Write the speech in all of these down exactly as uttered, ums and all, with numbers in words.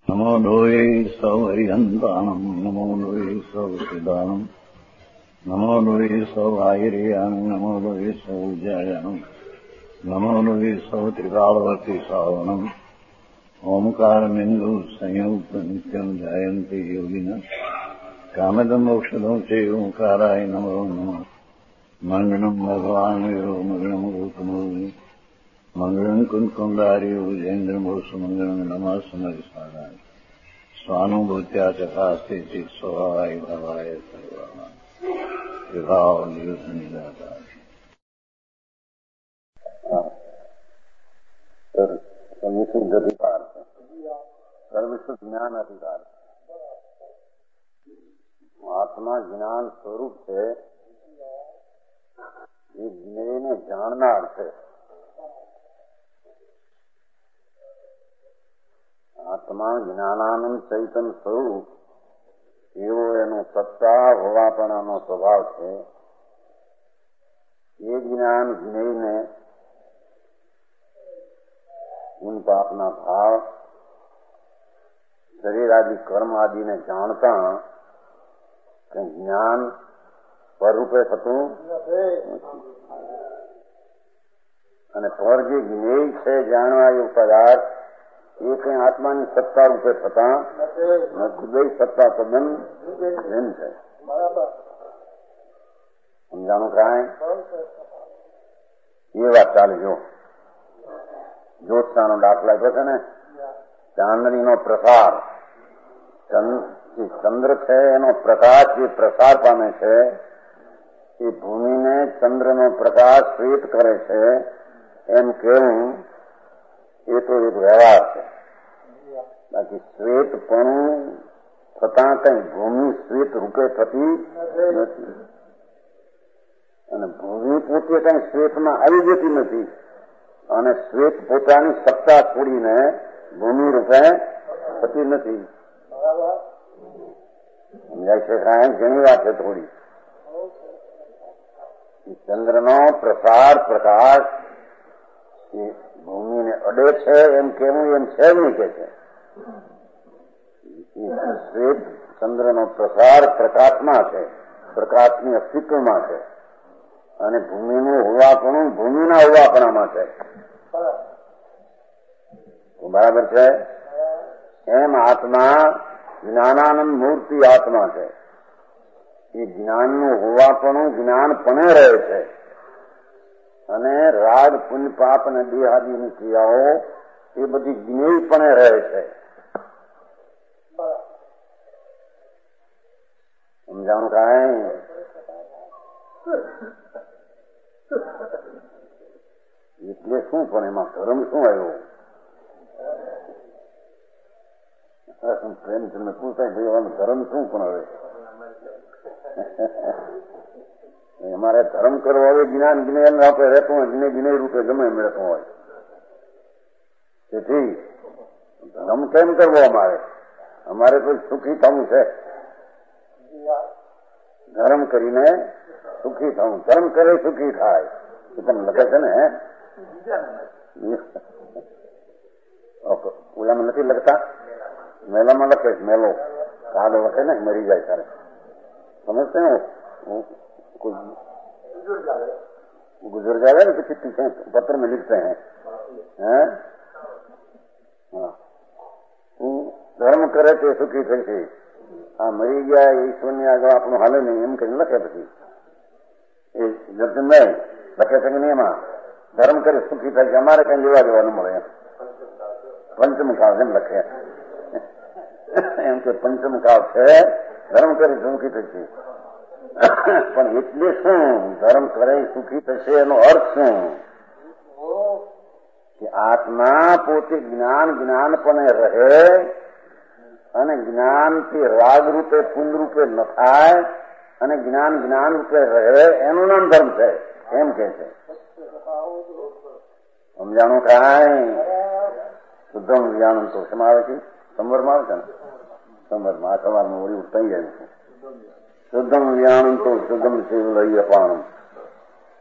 નમો લોહે સૌ હરિહંતાણમ નમો લોહે સૌ સિદ્ધાણમ નમો લોહે સૌ આયર્યાણમ નમો લોહે સૌ જયાણમ નમો લોહે સૌ ત્રિકાળવતી સાવણમ ઓમકારમિંદુ સંયુક્ત નિત્યમ જાયંતિ યોગિના કામદમ મોક્ષદમ છે ઓંકારાય નમો નમઃ મંગળમ ભગવાન વિરો મંગળમ ગૌતમો મંગળમ કુંકુંડાર્યો જૈન્દ્રમોષ મંગળમ નમઃ સમયસારાય સ્વાનુભૂત્યા ચકાસ્તે ચિત સ્વભાવાય ભાવાય સર્વાના વિભાવ નિયુદ્ધ નિરાકાર વિશુદ્ધ અધિકાર છે, સર્વશુદ્ધ જ્ઞાન અધિકાર છે. આત્મા જ્ઞાન સ્વરૂપ છે, એ જ્ઞેયને જાણનાર છે. આત્મા જ્ઞાનાનંદ ચૈતન્ય સ્વરૂપ એવો એનો સત્તા હોવાપણાનો સ્વભાવ છે. એ જ્ઞાન જ્ઞેયને ગુણ પાપના ભાવ શરીર આદિ કર્મ આદિને જાણતા કઈ જ્ઞાન પરરૂપે થતું અને પર જે જ્ઞેય છે જાણવા એવું પદાર્થ એ કઈ આત્માની સત્તા રૂપે થતા નથી. સત્તા તદ્દન ભિન્ન છે. સમજાણું કાંઈ? એ વાત ચાલજો. જ્યોત્સાનો દાખલા આપ્યો છે ને, ચાંદનીનો પ્રસાર, ચંદ્ર છે એનો પ્રકાશ જે પ્રસાર પામે છે એ ભૂમિને ચંદ્રનો પ્રકાશ શ્વેત કરે છે એમ કેવું એ તો એક વ્યવહાર છે. બાકી શ્વેતપણું થતાં કઈ ભૂમિ શ્વેત રૂપે થતી નથી અને ભૂમિ પોતે કઈ શ્વેતમાં આવી જતી નથી અને શ્વેત પોતાની સત્તા છોડીને ભૂમિ રૂપે થતી નથી. સમજાય છે કાંઈ? ઘણી વાત છે થોડી. ચંદ્રનો પ્રસાર પ્રકાશ એ ભૂમિને અડે છે એમ કેવું એમ છે નહીં કે છે. શ્વેત ચંદ્રનો પ્રસાર પ્રકાશમાં છે, પ્રકાશની અસ્તિત્વમાં છે અને ભૂમિનું હોવાપણું ભૂમિના હોવાપણામાં છે. બરાબર છે? એમ આત્મા જ્ઞાનાનંદ મૂર્તિ આત્મા છે. એ જ્ઞાનનું હોવાપણું જ્ઞાનપણે રહે છે અને રાગ પુણ્ય પાપ અને દેહાદિની ક્રિયાઓ એ બધી જ્ઞેયપણે રહે છે. સમજાણું કાંઈ? એટલે શું પણ એમાં ધર્મ શું આવ્યો? પ્રેમચંદ પૂછાય ભાઈ ધર્મ શું પણ હવે અમારે ધર્મ કરવો હવે જ્ઞાન જ્ઞાન આપણે રહેતું હોય, જ્ઞે જ્ઞેય રૂપે ગમે એમ રહેતું હોય. તેથી ધર્મ કેમ કરવો? અમારે અમારે કોઈ સુખી થવું છે. ધર્મ કરીને સુખી થવું. ધર્મ કરે સુખી થાય એ તમે લખે છે ને? ઓલામાં નથી લખતા? મેલામાં લખે છે. મેલો કાગળ લખે ને મરી જાય ત્યારે સમજते हैं. गुजर जावे ना किसी पीछे पत्र में लिखते हैं हैं તું ધર્મ કરે તે સુખી થઈ છે. આ મરી ગયા ઈશ્વરની આગળ આપણું હાલે નહીં એમ કઈ લખે. પછી એ જર્જન નહીં લખે છે કે નહીં એમાં ધર્મ કરે સુખી થાય છે. અમારે કઈ લેવા જવાનું મળે એમ પંચમ કાળ એમ લખે એમ કે પંચમ કાળ છે ધર્મ કરી સુખી થશે. પણ એટલે શું ધર્મ કરે સુખી થશે એનો અર્થ શું? કે આત્મા પોતે જ્ઞાન જ્ઞાનપણે રહે અને જ્ઞાનથી રાગ રૂપે પુન રૂપે ન થાય અને જ્ઞાન જ્ઞાન રૂપે રહે એનું નામ ધર્મ છે એમ કે છે. સમજાણું કાંઈ? શુદ્ધમ જ્ઞાન તો શેમાં આવે છે? સંવરમાં આવે છે ને? સંવરમાં આ સવારમાં વળી ઉઠાઈ જાય છે. શુદ્ધમ જ્ઞાન તો શુદ્ધમ શિવ અપાણમ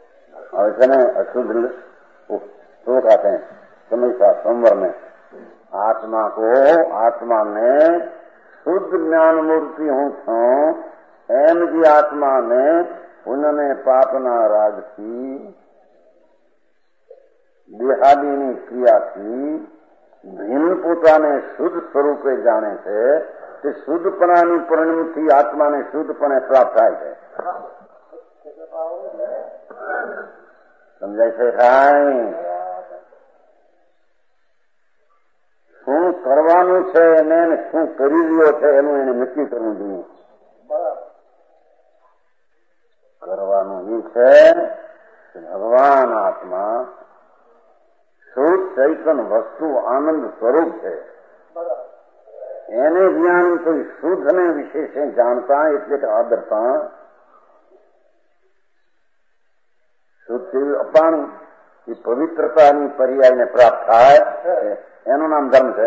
આવે છે ને? અશુદ્ધ श्लोक आते हैं समय का संवर में आत्मा को आत्मा ने शुद्ध ज्ञान मूर्ति हूँ छो एम जी आत्मा ने उन्होंने पापना राग की देहादीनी क्रिया की भिन्न પોતાને શુદ્ધ સ્વરૂપે જાણે છે તે શુદ્ધપણાની પરિણતિ આત્માને શુદ્ધપણે પ્રાપ્ત થાય છે. સમજાય છે કાંઈ? શું કરવાનું છે એને શું કરી રહ્યો છે એનું એને નક્કી કરવું જોઈએ. કરવાનું એ છે કે ભગવાન આત્મા શુદ્ધ ચૈતન વસ્તુ આનંદ સ્વરૂપ છે. એને જ્ઞાન કોઈ શુદ્ધને વિશેષે જાણતા એટલે કે આદરતા શુદ્ધ અપાણું એ પવિત્રતાની પર્યાયને પ્રાપ્ત થાય એનું નામ ધર્મ છે.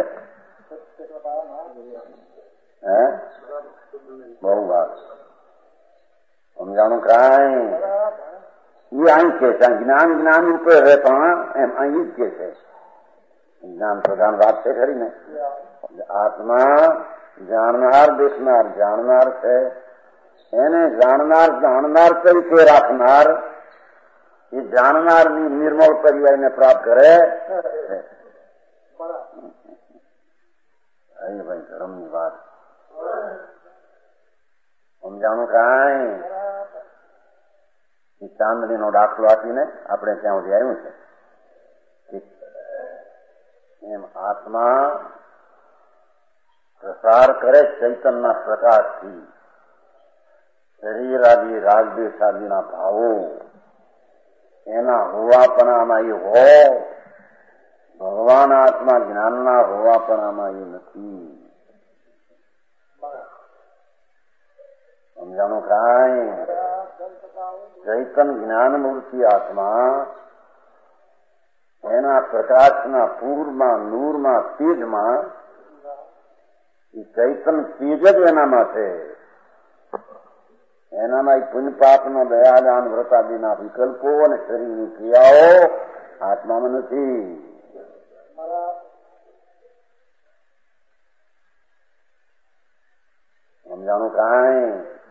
હે બહુ વાત સમજાણું કાંઈ? ये અહીં કે છે જ્ઞાન જ્ઞાન રૂપે રહેતા એમ અહીં જ કે છે. જ્ઞાન પ્રધાન વાત છે ખરી ને. આત્મા જાણનાર દેખનાર જાણનાર છે. એને જાણનાર જાણનાર તરીકે રાખનાર એ જાણનારની નિર્મળ પર્યાયને પ્રાપ્ત કરે. અહીં ભાઈ ધર્મની વાત સમજાણું કાંઈ? ચાંદણીનો દાખલો આપીને આપણે ત્યાં સુધી આવ્યું છે એમ આત્મા પ્રસાર કરે ચૈતનના પ્રકાશથી શરીર આદિ રાગદ્વેષાદિના ભાવો એના હોવાપણામાં એ હો. ભગવાન આત્મા જ્ઞાનના હોવાપણામાં એ નથી. સમજાણું કાંઈ? ચૈતન જ્ઞાન મૂર્તિ આત્મા એના પ્રકાશના પૂરમાં નૂરમાં તેજમાં એ ચૈતન તેજ જ એનામાં છે. એનામાં પુણ્ય પાપનો દયાદાન વ્રતાદિના વિકલ્પો અને શરીરની ક્રિયાઓ આત્મામાં નથી. સમજાણું કાંઈ?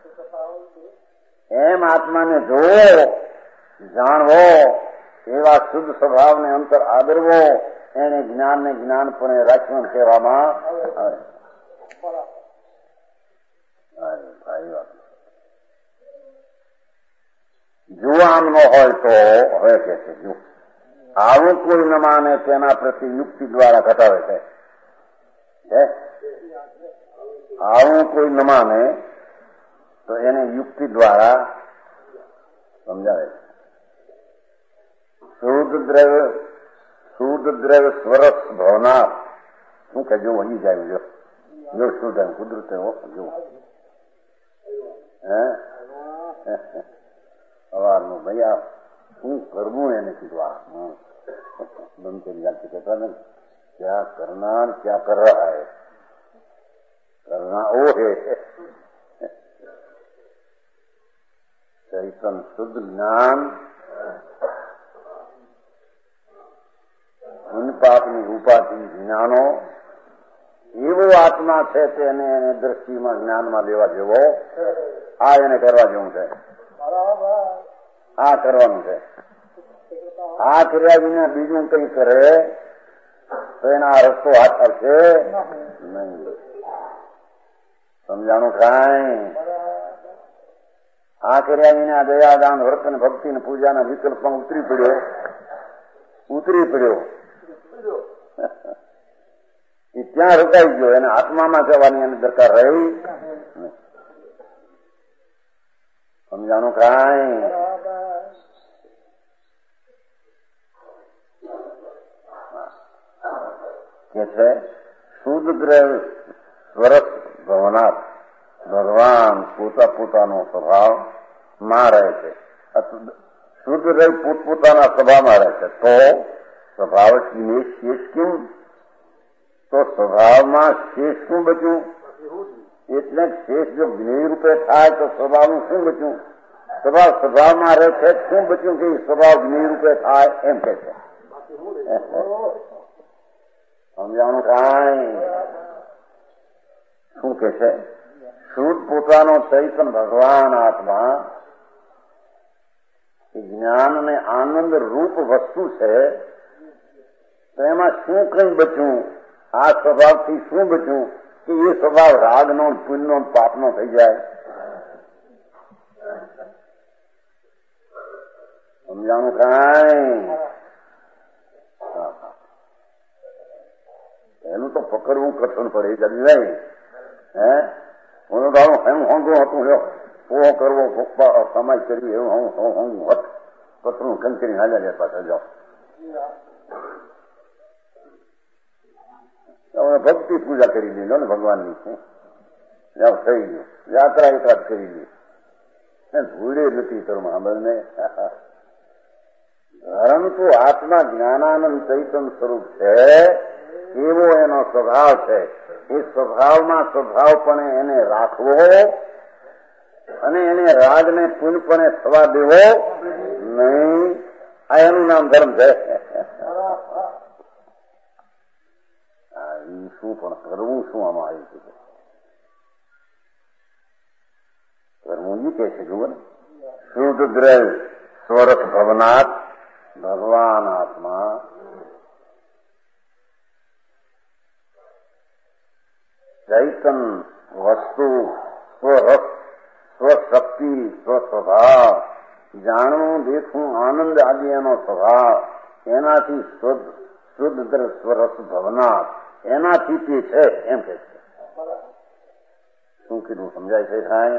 એમ આત્માને જોવો જાણવો એવા શુદ્ધ સ્વભાવને અંતર આદરવો એને જ્ઞાનને જ્ઞાનપણે રાખવું કહેવામાં આવે. જો આમ ન હોય તો હવે કે છે જો આવું કોઈ ન માને તેના પ્રતિ યુક્તિ દ્વારા ઘટાડે છે. આવું કોઈ ન માને તો એને યુક્તિ દ્વારા સમજાવે છે. શુદ્ધ દ્રવ્ય શુદ્ધ દ્રવ્ય સ્વરસ ભવનાર શું કે જો વહી જાય જો જો શુદ્ધ એમ કુદરતે હો જો હે સવારનું ભાઈ આ શું કરવું એને કીધું આ બંધ કરી જાતે કહેતા ને ક્યાં કરનાર ક્યાં કર રહા હૈ करना वो है चैतन शुद्ध ज्ञान उन पापनी उपाधि ज्ञानो એવો આત્મા છે તેને એને દ્રષ્ટિમાં જ્ઞાનમાં લેવા જેવો આ એને કરવા જેવું છે. આ કરવાનું છે. આ કર્યા વિના બીજું કઈ કરે તો એના રસ્તો હાથ આવશે નહીં. સમજાણું કાંઈ? આ કર્યા વિના દયાદાન વ્રત ને ભક્તિ ને પૂજાના વિકલ્પમાં ઉતરી પડ્યો ઉતરી પડ્યો એ ત્યાં રોકાઈ ગયો. એને આત્મામાં જવાની એને દરકાર રહી. સમજાણું કાંઈ? કે છે શુદ્ધ દ્રવ્ય સ્વરસ ભવનાથ ભગવાન પોતા પોતાનો સ્વભાવ માં રહે છે. શુદ્ધ રહી પોતપોતાના સ્વભાવમાં રહે છે તો સ્વભાવ શેષ કેમ? તો સ્વભાવમાં શેષ શું બચ્યું? એટલે શેષ જો જ્ઞેય રૂપે થાય તો સ્વભાવનું શું બચ્યું? સ્વભાવ સ્વભાવમાં રહે છે શું બચ્યું કે સ્વભાવ જ્ઞેય રૂપે થાય એમ કે છે. સમજાવવાનું કાંઈ શું કે છે? શુદ્ધ પોતાનો ચૈતન ભગવાન આત્મા જ્ઞાન અને આનંદ રૂપ વસ્તુ છે, તો એમાં શું કઈ બચ્યું? આ સ્વભાવથી શું બચ્યું કે એ સ્વભાવ રાગનો, પુણ્યનો, પાપનો થઈ જાય? સમજાણું કાંઈ? એનું તો પકડવું કઠણ પડે જલ્દી નહીં. હે હું ગાળું એમ હોંગું હતું લ્યો પૂરો કરવો કમાઈ કરી એવું હું હું હત કઠણું કંચરી હાલ્યા લે પાછા જાઓ. તમે ભક્તિ પૂજા કરી લીધો ને ભગવાનની જાઓ થઈ ગયું. યાત્રા એકાદ કરી લી ભૂડે નથી તરમાં સાંભળને. પરંતુ આત્મા જ્ઞાનાનંદ ચૈતન સ્વરૂપ છે, એવો એનો સ્વભાવ છે. એ સ્વભાવમાં સ્વભાવપણે એને રાખવો અને એને રાગને પૂર્ણપણે થવા દેવો નહીં. આ એનું નામ ધર્મ છે. શું પણ કરવું શું આમાં આવી છે? કરવું એ કે છે જુઓ ને, શુદ્ધ દ્રવ્ય સ્વરથ ભવનાથ ભગવાન આત્મા ચૈતન વસ્તુ સ્વરસ સ્વશક્તિ સ્વસ્વભાવ જાણવું દેખવું આનંદ આદિ એનો સ્વભાવ એનાથી શુદ્ધ શુદ્ધ દ્રવ્ય સ્વરસ ભવનાથ એનાથી તે છે એમ કે છે. શું કીધું સમજાય છે સાહેબ?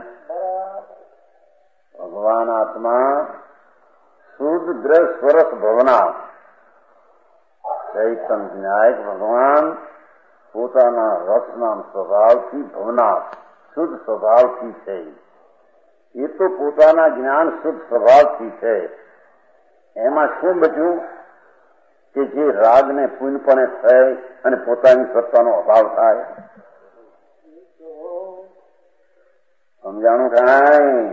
ભગવાન આત્મા શુદ્ધ દ્રવ્ય સ્વરસ ભવનાથ ચૈતન વિનાયક ભગવાન પોતાના રસના સ્વભાવથી ભવનાથ શુદ્ધ સ્વભાવથી છે. એ તો પોતાના જ્ઞાન શુદ્ધ સ્વભાવથી છે. એમાં શું બચ્યું કે જે રાગને પૂર્ણપણે થાય અને પોતાની સત્તાનો અભાવ થાય? સમજાણું કાંઈ?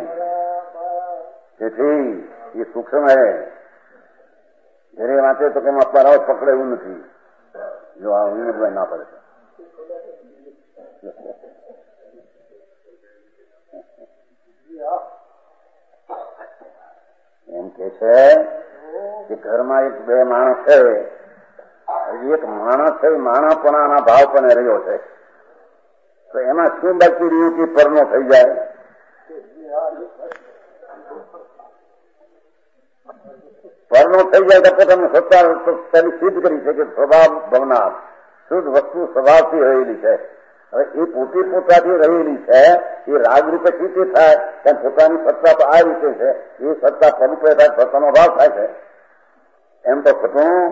તેથી એ સૂક્ષ્મ હે. ઘરે વાંચે તો કેમ અપાર પકડે એવું નથી. જો આ વિનોદભાઈ ના પડે એમ કે છે કે ઘરમાં એક બે માણસ છે, એક માણસ છે માણાપણાના ભાવ પણ રહ્યો છે, તો એમાં શું બાકી રહ્યું કે પરનો થઈ જાય? પરનો થઈ જાય તો પોતાનું સત્તા તેની સિદ્ધ કરી છે કે સ્વભાવ ભવનાર શુદ્ધ વસ્તુ સ્વભાવથી રહેલી છે. હવે એ પોતે પોતાથી રહેલી છે, એ રાગરૂપે સ્થિતિ થાય તેમ પોતાની સત્તા તો આ રીતે છે. એ સત્તા સ્વરૂપે થાય, સત્તાનો ભાવ થાય છે. એમ તો ખોટું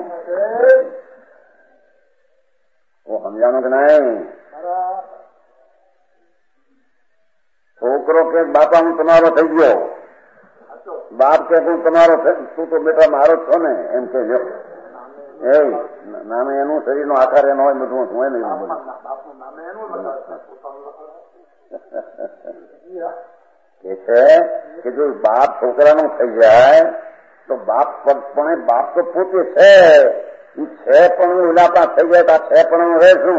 હું સમજાણું કે નહીં? છોકરો કે બાપા હું તમારો થઈ ગયો, બાપ કે હું તમારો તું તો બેટા મારો છો ને એમ કે જો એ નામે એનું શરીર નો આકાર એનો હોય બધું હોય ને કે છે કે જો બાપ છોકરાનો થઈ જાય તો બાપ પણ બાપ તો પોતે છે, એ છે પણ ઉલાપા થઈ જાય તો આ છે પણ રહે શું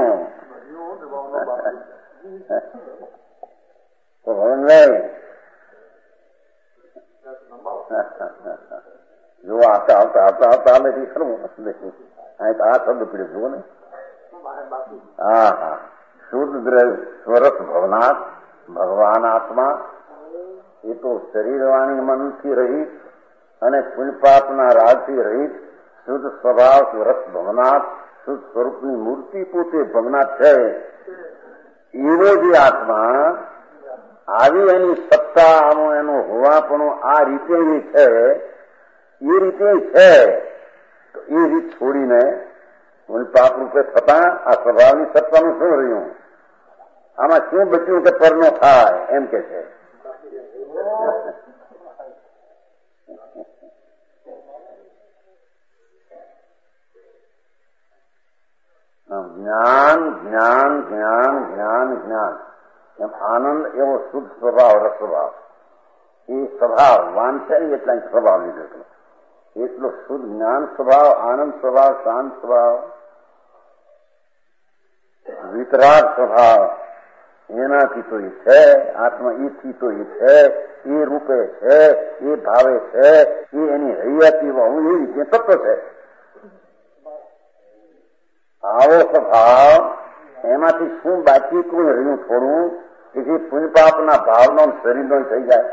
તો હવે નહીં. જો આવતા આવતા આવતા આવતા અમે ખરું અહીં તો આ શબ્દ પીડ્યો જુઓ ને. હા હા શુદ્ધ દ્રવ્ય સ્વરસ ભવનાથ ભગવાન આત્મા એ તો શરીર વાણી મનથી રહિત અને પુણ્યપાપના રાગથી રહિત શુદ્ધ સ્વભાવ રસ ભવનાથ શુદ્ધ સ્વરૂપની મૂર્તિ પોતે ભવનાથ છે. એવો જે આત્મા આવી એની સત્તા આનો એનો હોવાપણું આ રીતે એ છે, એ રીતે છે, તો એ રીત છોડીને પાપ રૂપે થતા આ સ્વભાવની સત્તાનું શું રહ્યું? આમાં શું બચ્યું કે પરનો થાય એમ કે છે. જ્ઞાન જ્ઞાન જ્ઞાન જ્ઞાન જ્ઞાન એમ આનંદ એવો શુદ્ધ સ્વભાવ રસ સ્વભાવ એ સ્વભાવ વાંચે એટલા સ્વભાવ લીધો એટલો શુદ્ધ જ્ઞાન સ્વભાવ આનંદ સ્વભાવ શાંત સ્વભાવ વિતરાગ સ્વભાવ એનાથી તો એ છે, આત્મા એથી તો એ છે, એ રૂપે છે, એ ભાવે છે, એ એની હૈયાથી હું એ રીતે તત્વ છે. આવો સ્વભાવ એમાંથી શું બાકી કોઈ રહ્યું થોડું કે જે પુણ્ય પાપના ભાવનો શરીરનો થઈ જાય?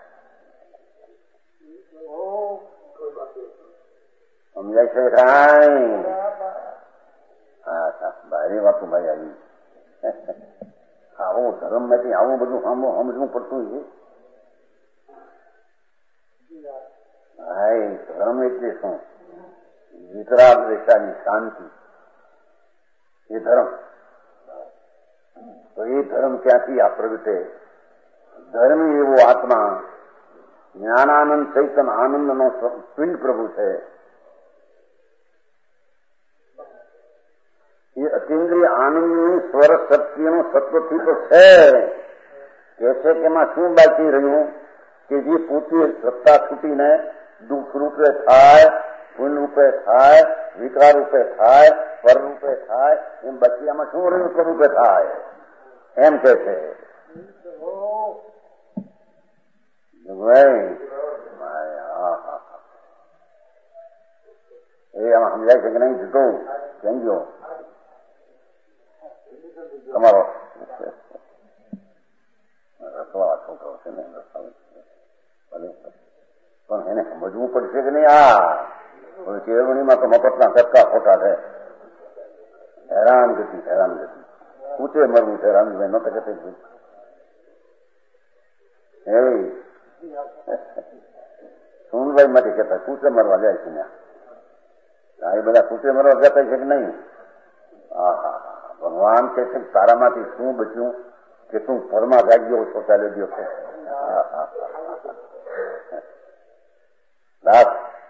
સમજાય છે કાંઈ? હા ભારે વાતો ભાઈ આવી. આવો ધર્મ માંથી આવું બધું સમજવું પડતું છે. ભાઈ ધર્મ એટલે શું? વિતરાગ રેખાની શાંતિ, એ ધર્મ. તો એ ધર્મ ક્યાંથી આ પ્રગટે? ધર્મ એવો આત્મા જ્ઞાનાનંદ ચૈતન આનંદનો પિંડ પ્રભુ છે. એ અતિન્દ્રિય આનંદની સ્વર શક્તિનું સત્વથી તો છે. કે છે કે એમાં શું બાકી રહ્યું કે જે પોતે સત્તા છૂટીને દુઃખ રૂપે થાય, પુણ્ય રૂપે થાય, વિકાર રૂપે થાય, પર રૂપે થાય, એમ બાકી આમાં શું રહ્યું સ્વરૂપે થાય એમ કે છે. એ આમાં સમજાય છે કે નહીં? જતો કેમ ગયો તમારો રસવાળા છોકરો છે ને, પણ એને સમજવું પડશે કે નહીં? આ ચેરવણીમાં તો મફતના ધક્કા ખોટા છે. હેરાન ગતિ હેરાન ગતિ કૂચે મરવું છે. રામજીભાઈ નહોતા કહેતા એ સોનભાઈ માટે કહેતા કૂચે મરવા જાય છે ત્યાં. એ બધા કૂચે મરવા જતા છે કે નહીં? હા હા ભગવાન કે છે તારામાંથી શું બચ્યું કે તું ઘરમાં જાગ્યો છો ચાલે ગયો છે. દાસ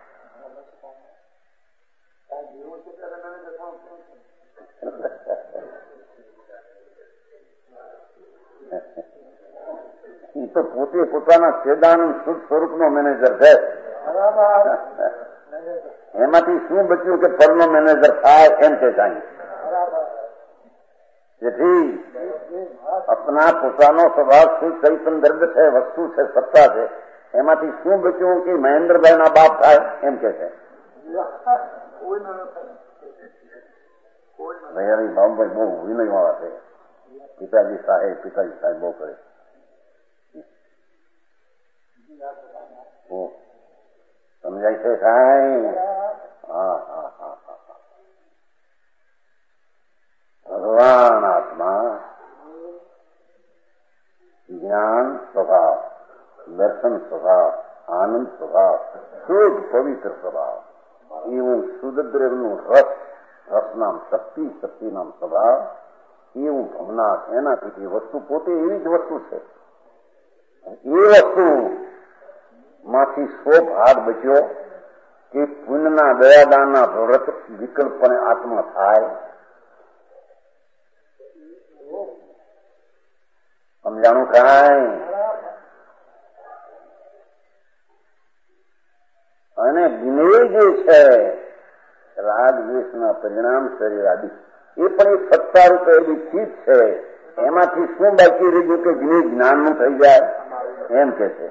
એ તો પોતે પોતાના ચેદાનંદ શુદ્ધ સ્વરૂપનો મેનેજર છે. એમાંથી શું બચ્યું કે પરનો મેનેજર થાય એમ કે જાય. જેથી અપના પોતાનો સ્વભાવ શું ચૈતન દર્દ છે, વસ્તુ છે, સત્તા છે, એમાંથી શું બચ્યું કે મહેન્દ્રભાઈ ના બાપ થાય એમ કે છે. બાબુભાઈ બહુ વિનય વાળા છે. પિતાજી સાહેબ પિતાજી સાહેબ બહુ કરે. સમજાય છે કાંઈ? હા હા હા હા ભગવાન આત્મા જ્ઞાન સ્વભાવ, દર્શન સ્વભાવ, આનંદ સ્વભાવ, શુદ્ધ પવિત્ર સ્વભાવ, એવું શુદ્ધ દ્રવ્યનું રસ, રસનામ શક્તિ, શક્તિનામ સ્વભાવ, એવું ભવનાથ. એનાથી વસ્તુ પોતે એવી જ વસ્તુ છે. એ વસ્તુ માંથી સો ભાગ બચ્યો કે પુણ્યના દયાદાનના વ્રત વિકલ્પને આત્મા થાય. સમજાણું કાંઈ? અને જ્ઞેય જે છે રાગ દ્વેષના પરિણામ શરીર આદિ, એ પણ એક સત્તા રૂપે એવી ચીજ છે. એમાંથી શું બાકી રહ્યું કે જ્ઞેય જ્ઞાનનું થઈ જાય એમ કે છે.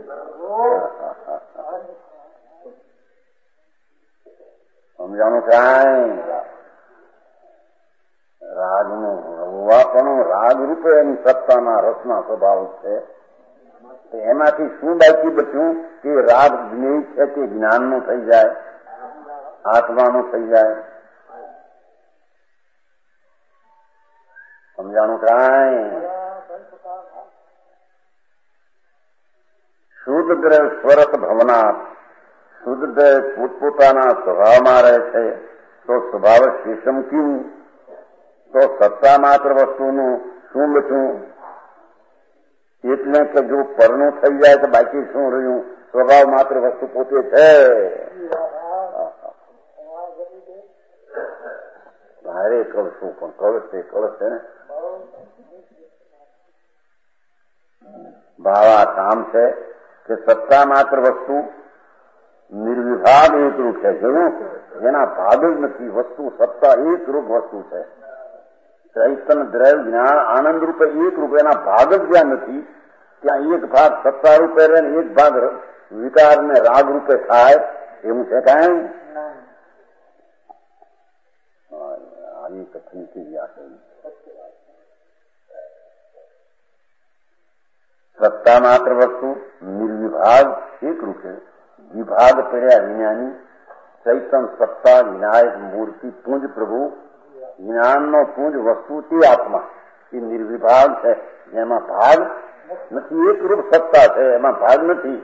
સમજાણું કાંઈ? રાગનું રવાપણું રાગ રૂપે એની સત્તાના રસના સ્વભાવ છે. એમાંથી શું બાકી બચ્યું કે રાગ જ્ઞેય છે કે જ્ઞાનનું થઈ જાય, આત્માનું થઈ જાય. સમજાણું કાંઈ? શુદ્ધ દ્રવ્ય સ્વરત ભવનાથ, શુદ્ધ દ્રવ્ય પોતપોતાના સ્વભાવમાં રહે છે. તો સ્વભાવ શેષમ ક્યું? તો સત્તા માત્ર વસ્તુનું શું બચ્યું? એટલે કે જો પરનું થઈ જાય તો બાકી શું રહ્યું? સ્વભાવ માત્ર વસ્તુ પોતે છે. ભારે કળશું પણ કળશ છે, કળશ છે ને ભાવા કામ છે કે સત્તા માત્ર વસ્તુ નિર્વિભાગ એકરૂપ છે. જેનું જેના ભાગ જ નથી. વસ્તુ સત્તા એકરૂપ વસ્તુ છે. ચૈતન્ય દ્રવ્ય જ્ઞાન આનંદ રૂપે એક રૂપે એના ભાગ જ જ્યાં નથી ત્યાં એક ભાગ સત્તા રૂપે રહે ને એક ભાગ વિકાર ને રાગ રૂપે થાય એવું છે કાંઈ આવી કથન થઈ ગયા છે. સત્તા માત્ર વસ્તુ નિર્વિભાગ એક રૂપે વિભાગ પડ્યા વિજ્ઞાની ચૈતન સત્તા વિનાયક મૂર્તિ પુંજ પ્રભુ જ્ઞાનનો પુંજ વસ્તુ તે આત્મા એ નિર્વિભાગ છે જેમાં ભાગ નથી. એક રૂપ સત્તા છે એમાં ભાગ નથી.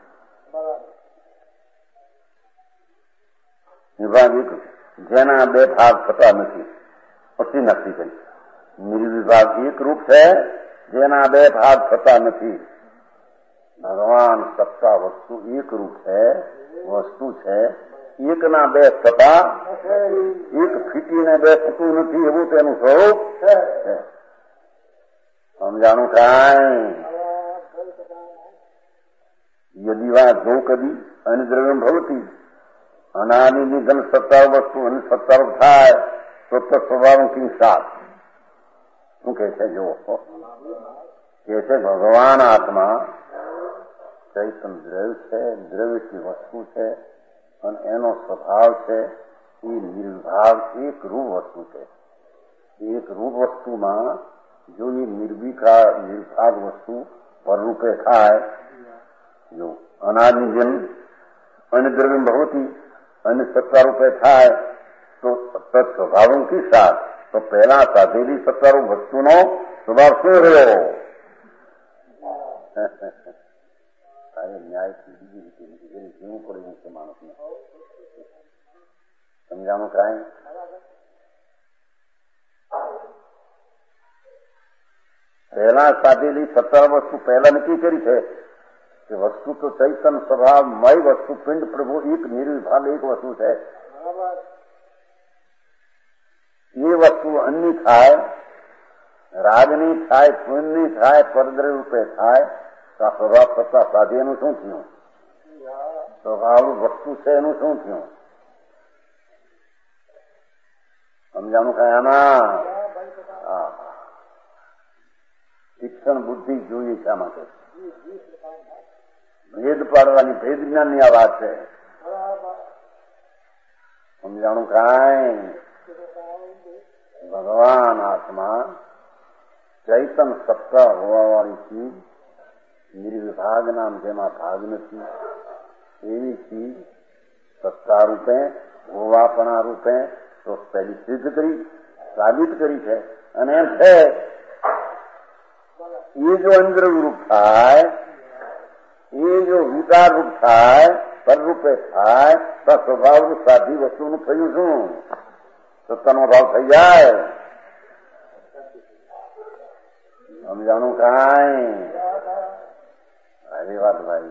વિભાગ એક જેના બે ભાગ થતા નથી પછી નક્કી કરી. નિર્વિભાગ એક રૂપ છે જેના બે ભાગ થતા નથી. ભગવાન સત્તા વસ્તુ એક રૂપ છે વસ્તુ છે એકના બે થતા એક ફીટીને બે થતું નથી એવું તેનું સ્વરૂપ છે. સમજાણું કાંઈ યદિ વા જો કદી અનિદ્રવ્યમ ભવતી અનાદિ નિધન સત્તાર વસ્તુ અને સત્તાર થાય તો સ્વભાવ કિંગ સાત શું કે છે જો કે છે ભગવાન આત્મા ચૈતન દ્રવ્ય છે દ્રવ્યથી વસ્તુ છે અને એનો સ્વભાવ છે એ નિર્ભાગ એક રૂપ વસ્તુ છે. એક રૂપ વસ્તુમાં જો નિર્વિકાર નિર્ભાગ વસ્તુ પરરૂપે થાય જો અનાદિજન અનિદ્રવ્ય ભવતી અને સત્તારૂપે થાય તો સ્વભાવ કી સાથ તો પહેલા સાધેલી સત્તારૂપ વસ્તુનો સ્વભાવ શું રહ્યો? ન્યાયથી બીજી રીતે જીવવું પડે છે માણસને. સમજાણું કાંઈ પહેલા સાધેલી સત્તા વસ્તુ પહેલા નક્કી કરી છે કે વસ્તુ તો ચૈતન સ્વભાવમય વસ્તુ પિંડ પ્રભુ એક નિર્વિભાગ એક વસ્તુ છે. એ વસ્તુ અન્ય થાય રાગની થાય પુણ્યની થાય પરદ્રવ્ય રૂપે થાય તો આ સ્વભાવ સત્તા સાધે એનું શું થયું? સ્વભાવ વસ્તુ છે એનું શું થયું? સમજાણું કાંઈ આમાં શિક્ષણ બુદ્ધિ જોઈએ શા માટે? ભેદ પાડવાની ભેદ જ્ઞાનની આ વાત છે. સમજાણું કાંઈ ભગવાન આત્મા ચૈતન સત્તા હોવા વાળી ચીજ નિર્વિભાગ નામ જેમાં ભાગ નથી એવી ચીજ સત્તા રૂપે હોવાપણા રૂપે તો પહેલી સિદ્ધ કરી સાબિત કરી છે. અને એમ છે એ જો અંદ્ર રૂપ થાય એ જો વિકાર રૂપ થાય પરરૂપે થાય તો સ્વભાવ સાધી વસ્તુનું થયું શું? સત્તાનો ભાવ થઈ જાય. સમજાણું કાંઈ આવી વાત ભાઈ?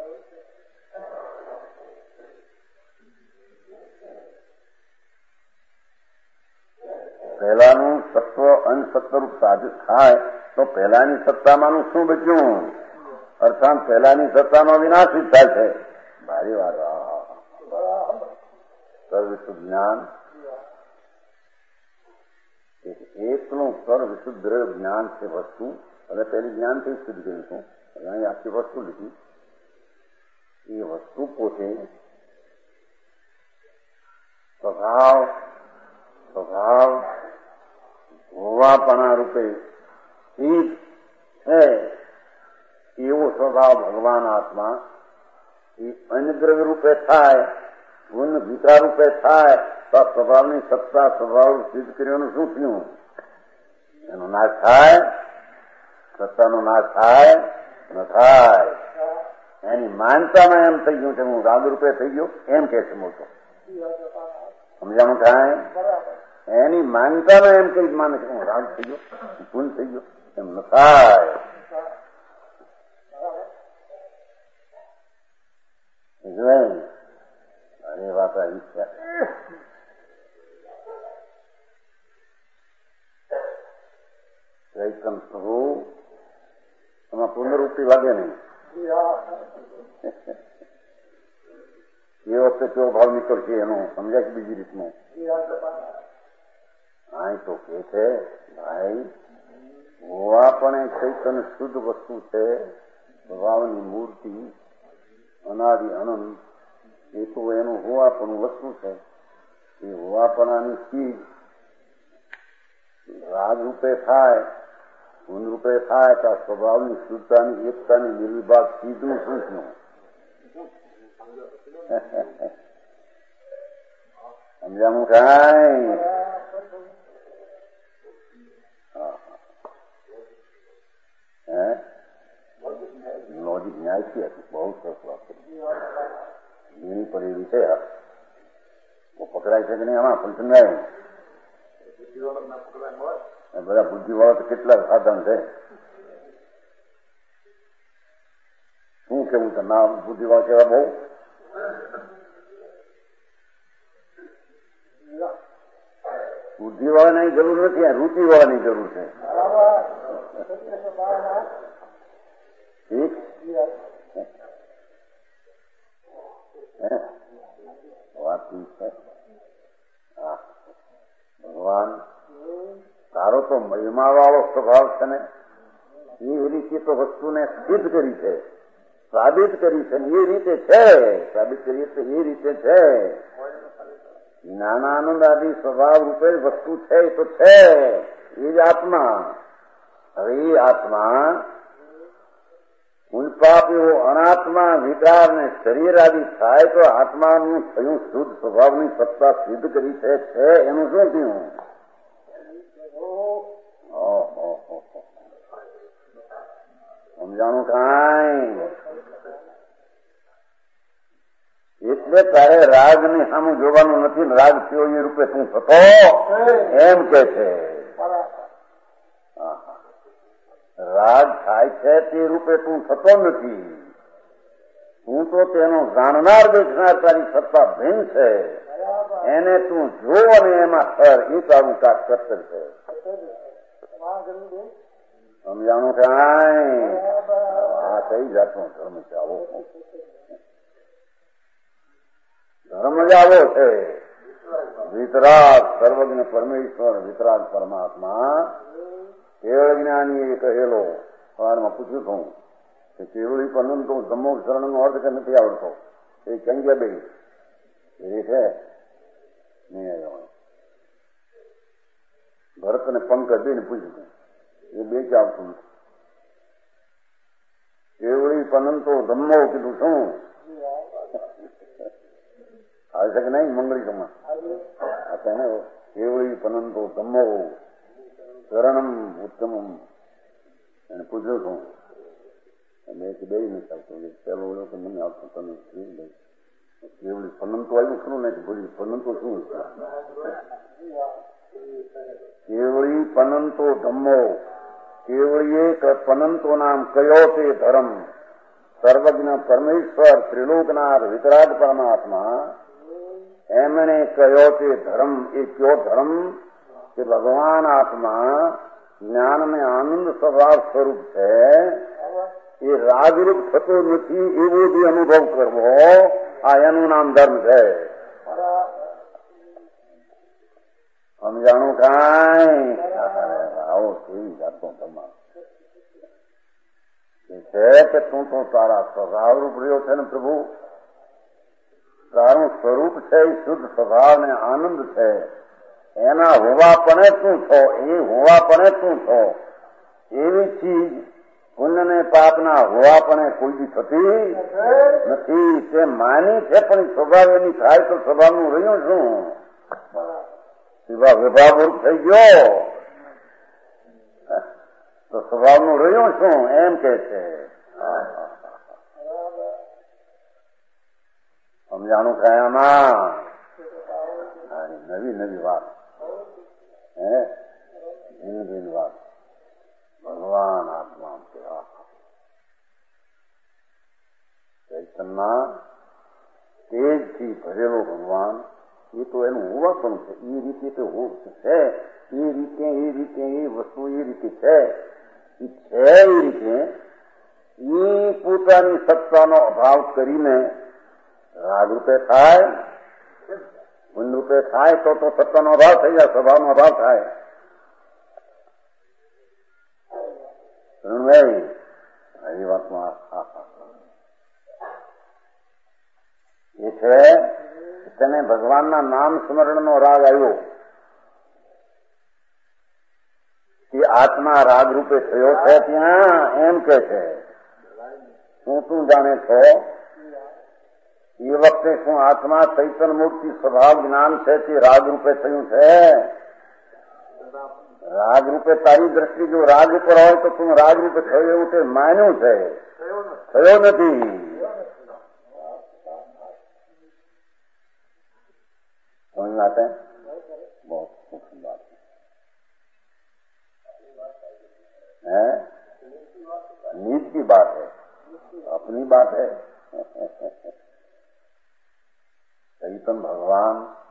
પહેલાનું સત્વ અનસત્વરૂપ સાધુ થાય તો પહેલાની સત્તામાંનું શું બચ્યું? અર્થાત પહેલાની સત્તાનો વિનાશ જ થાય છે. ભારી વાત. સર્વવિશુદ્ધ જ્ઞાન એકલું સર્વવિશુદ્ધ જ્ઞાન છે વસ્તુ. હવે પહેલી જ્ઞાનથી સિદ્ધ કર્યું છું અહીં આખી વસ્તુ લીધી. એ વસ્તુ પોતે સ્વભાવ સ્વભાવ હોવાપણા રૂપે એક છે એવો સ્વભાવ ભગવાન આત્મા એ અન્યદ્રવ્ય રૂપે થાય ગુણ વિકાર રૂપે થાય તો સ્વભાવની સત્તા સ્વભાવ સિદ્ધ કર્યાનું શું થયું? એનો નાશ થાય? સત્તાનો નાશ થાય ન થાય? એની માનતામાં એમ થઈ ગયું છે હું રાગ રૂપે થઈ ગયો એમ કે છે મોટો. સમજાણું થાય? એની માનતામાં એમ કઈ માને છે હું રાગ થઈ ગયો પૂન થઈ ગયો એમ ન થાય. અરે વાત આવી છે. ચૈતન પ્રભુ એમાં પુનરુક્તિ લાગે નહીં. એ વખતે કેવો ભાવ નીકળશે એનો સમજાય છે બીજી રીતનું. હા તો કે છે ભાઈ હોવા પણ એ ચૈતન્ય શુદ્ધ વસ્તુ છે, સ્વભાવની મૂર્તિ અનાદિ અનંત, એ તો એનું હોવાપણું વસ્તુ છે. એ હોવાપણાની ચીજ રાગ રૂપે થાય, ગુણ રૂપે થાય તો સ્વભાવની શુદ્ધતાની એકતાની નિર્વિભાગ સીધું શું છું સમજાનું કાંઈ લોજિક ન્યાય છે. બહુ સરસ વાત કરી પર એવી છે. પકડાય છે કે નહીં આમાં પણ સમજાય. બધા બુદ્ધિવાળા તો કેટલા સાધન છે. શું કેવું છે ના બુદ્ધિવાળા કેવા બહુ બુદ્ધિવાળાની જરૂર નથી, રૂચિવાળાની જરૂર છે. ઠીક વાત છે. ભગવાન તારો તો મહિમા વાળો સ્વભાવ છે ને, એ રીતે તો વસ્તુને સિદ્ધ કરી છે, સાબિત કરી છે ને. એ રીતે છે સાબિત કરીએ તો એ રીતે છે. જ્ઞાનાનંદ આદિ સ્વભાવ રૂપે વસ્તુ છે એ તો છે, એ જ આત્મા. હવે એ આત્મા ઉલ્પાપ એવો અનાત્મા વિકાર ને શરીર આદિ થાય તો આત્માનું થયું શુદ્ધ સ્વભાવની સત્તા સિદ્ધ કરી છે છે એનું શું થયું? સમજાણું કાંઈ? એટલે તારે રાગ ની સામું જોવાનું નથી. રાગ થયો એ રૂપે તું થતો એમ કે છે. રાગ થાય છે તે રૂપે તું થતો નથી. તું તો તેનો જાણનાર દેખનાર તારી સત્તા ભિન્ન છે. એને તું જો અને એમાં સર એ તારું કાક કર્તવ્ય છે. સમજાણું કાંઈ? આ કઈ જાતનો ધર્મ છે આવો? ધર્મ જ આવો છે. વિતરાગ સર્વજ્ઞ પરમેશ્વર, વિતરાગ પરમાત્મા. કેવળ જ્ઞાની એ કહેલો સવારમાં પૂછ્યું છું કે કેવળી પનંતો ધમ્મો શરણ નો અર્થ કે નથી આવડતો. એ કેમ ગયા બે એ છે નહીં આવ્યો. ભરત અને પંકજ બે ને પૂછ્યું એ બે કે આવતું નથી. કેવળી પનંતો ધમ્મો કીધું શું આવે છે કે નહીં? મંગળી સમાન આ ને કેવળી પનંતો ધમ્મો શરણમ ઉત્તમ એને પૂછ્યું છું. મેં બે નથી આવતું. પેલો ઓળો કે મને આવતું તમે કેવળી પનંતો આવ્યું ખરું ને બોલી પનંતો શું? કેવળી પનંતો ધમ્મો. કેવળીએ પનંતો નામ કયો તે ધર્મ. સર્વજ્ઞ પરમેશ્વર ત્રિલોકનાથ વિતરાગ પરમાત્મા એમણે કયો તે ધર્મ. એ કયો ધર્મ કે ભગવાન આત્મા જ્ઞાન ને આનંદ સ્વભાવ સ્વરૂપ છે. એ રાગરૂપ થતો નથી એવો જે અનુભવ કરવો, આ એનું નામ ધર્મ છે. સમજાણું કાંઈ? આવો કેવી જાતનો તમારો છે કે તું તો તારા સ્વભાવ રૂપ રહ્યો છે ને પ્રભુ. તારું સ્વરૂપ છે એ શુદ્ધ સ્વભાવ ને આનંદ છે. એના હોવાપણે તું છો, એ હોવાપણે તું છો. એવી ચીજ પુણ્ય ને પાપના હોવાપણે કોઈ બી થતી નથી. તે માની છે પણ સ્વભાવ એની થાય તો સ્વભાવનું રહ્યું શું? વિભાગ થઈ ગયો તો સ્વભાવનું રહ્યું શું એમ કે છે. સમજાણું કયામાં નવી નવી વાત હે ભીન ભીન વાત. ભગવાન આત્મા ચૈતન્યમાં તેજથી ભરેલો ભગવાન એ તો એનું હોવાપણું છે. એ રીતે તો છે. એ રીતે એ રીતે એ વસ્તુ એ રીતે છે. એ છે એ રીતે એ પોતાની સત્તાનો અભાવ કરીને રાગરૂપે થાય, ગુણ રૂપે થાય તો તો સત્તાનો અભાવ થઈ જાય, સ્વભાવનો અભાવ થાય. ભાઈ એ વાતમાં એ છે તેને ભગવાનના નામ સ્મરણનો રાગ આવ્યો એ આત્મા રાગ રૂપે થયો છે ત્યાં એમ કે છે શું તું જાણે છો એ વખતે શું આત્મા ચૈતન મૂર્તિ સ્વભાવ જ્ઞાન છે તે રાગ રૂપે થયું છે? રાગ રૂપે તારી દ્રષ્ટિ જો રાગ ઉપર હોય તો તું રાગ રૂપે થયું એવું તે માન્યું છે, થયો નથી. समझ में आता है? बहुत सूक्ष्म बात है, नीच की बात है, अपनी बात है. चैतन भगवान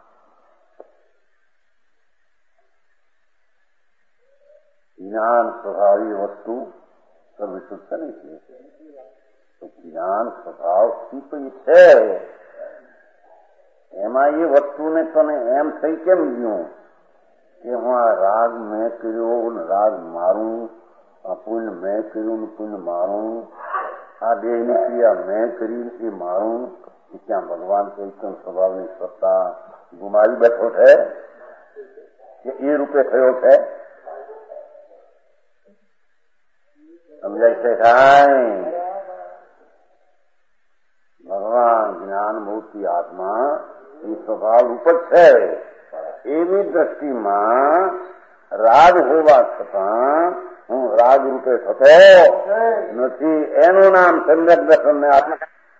ज्ञान स्वभावी वस्तु सब विशुद्ध नहीं थी, तो ज्ञान स्वभाव की तो है એમાં એ વસ્તુને તને એમ થઈ કેમ ગયું કે હું આ રાગ મેં કર્યો ને રાગ મારું, આ પુણ્ય મેં કર્યું ને પુણ્ય મારું, આ દેહની ક્રિયા મેં કરી એ મારું, એ ક્યાં ભગવાન ચૈતન્ય સ્વભાવની સત્તા ગુમાવી બેઠો છે કે એ રૂપે થયો છે? સમજાય છે કાંઈ? ભગવાન જ્ઞાન મૂર્તિ આત્મા એ સ્વભાવ રૂપ જ છે. એવી દ્રષ્ટિમાં રાગ હોવા છતાં હું રાગ રૂપે થતો નથી, એનું નામ સમ્યક દર્શન ને આત્મા.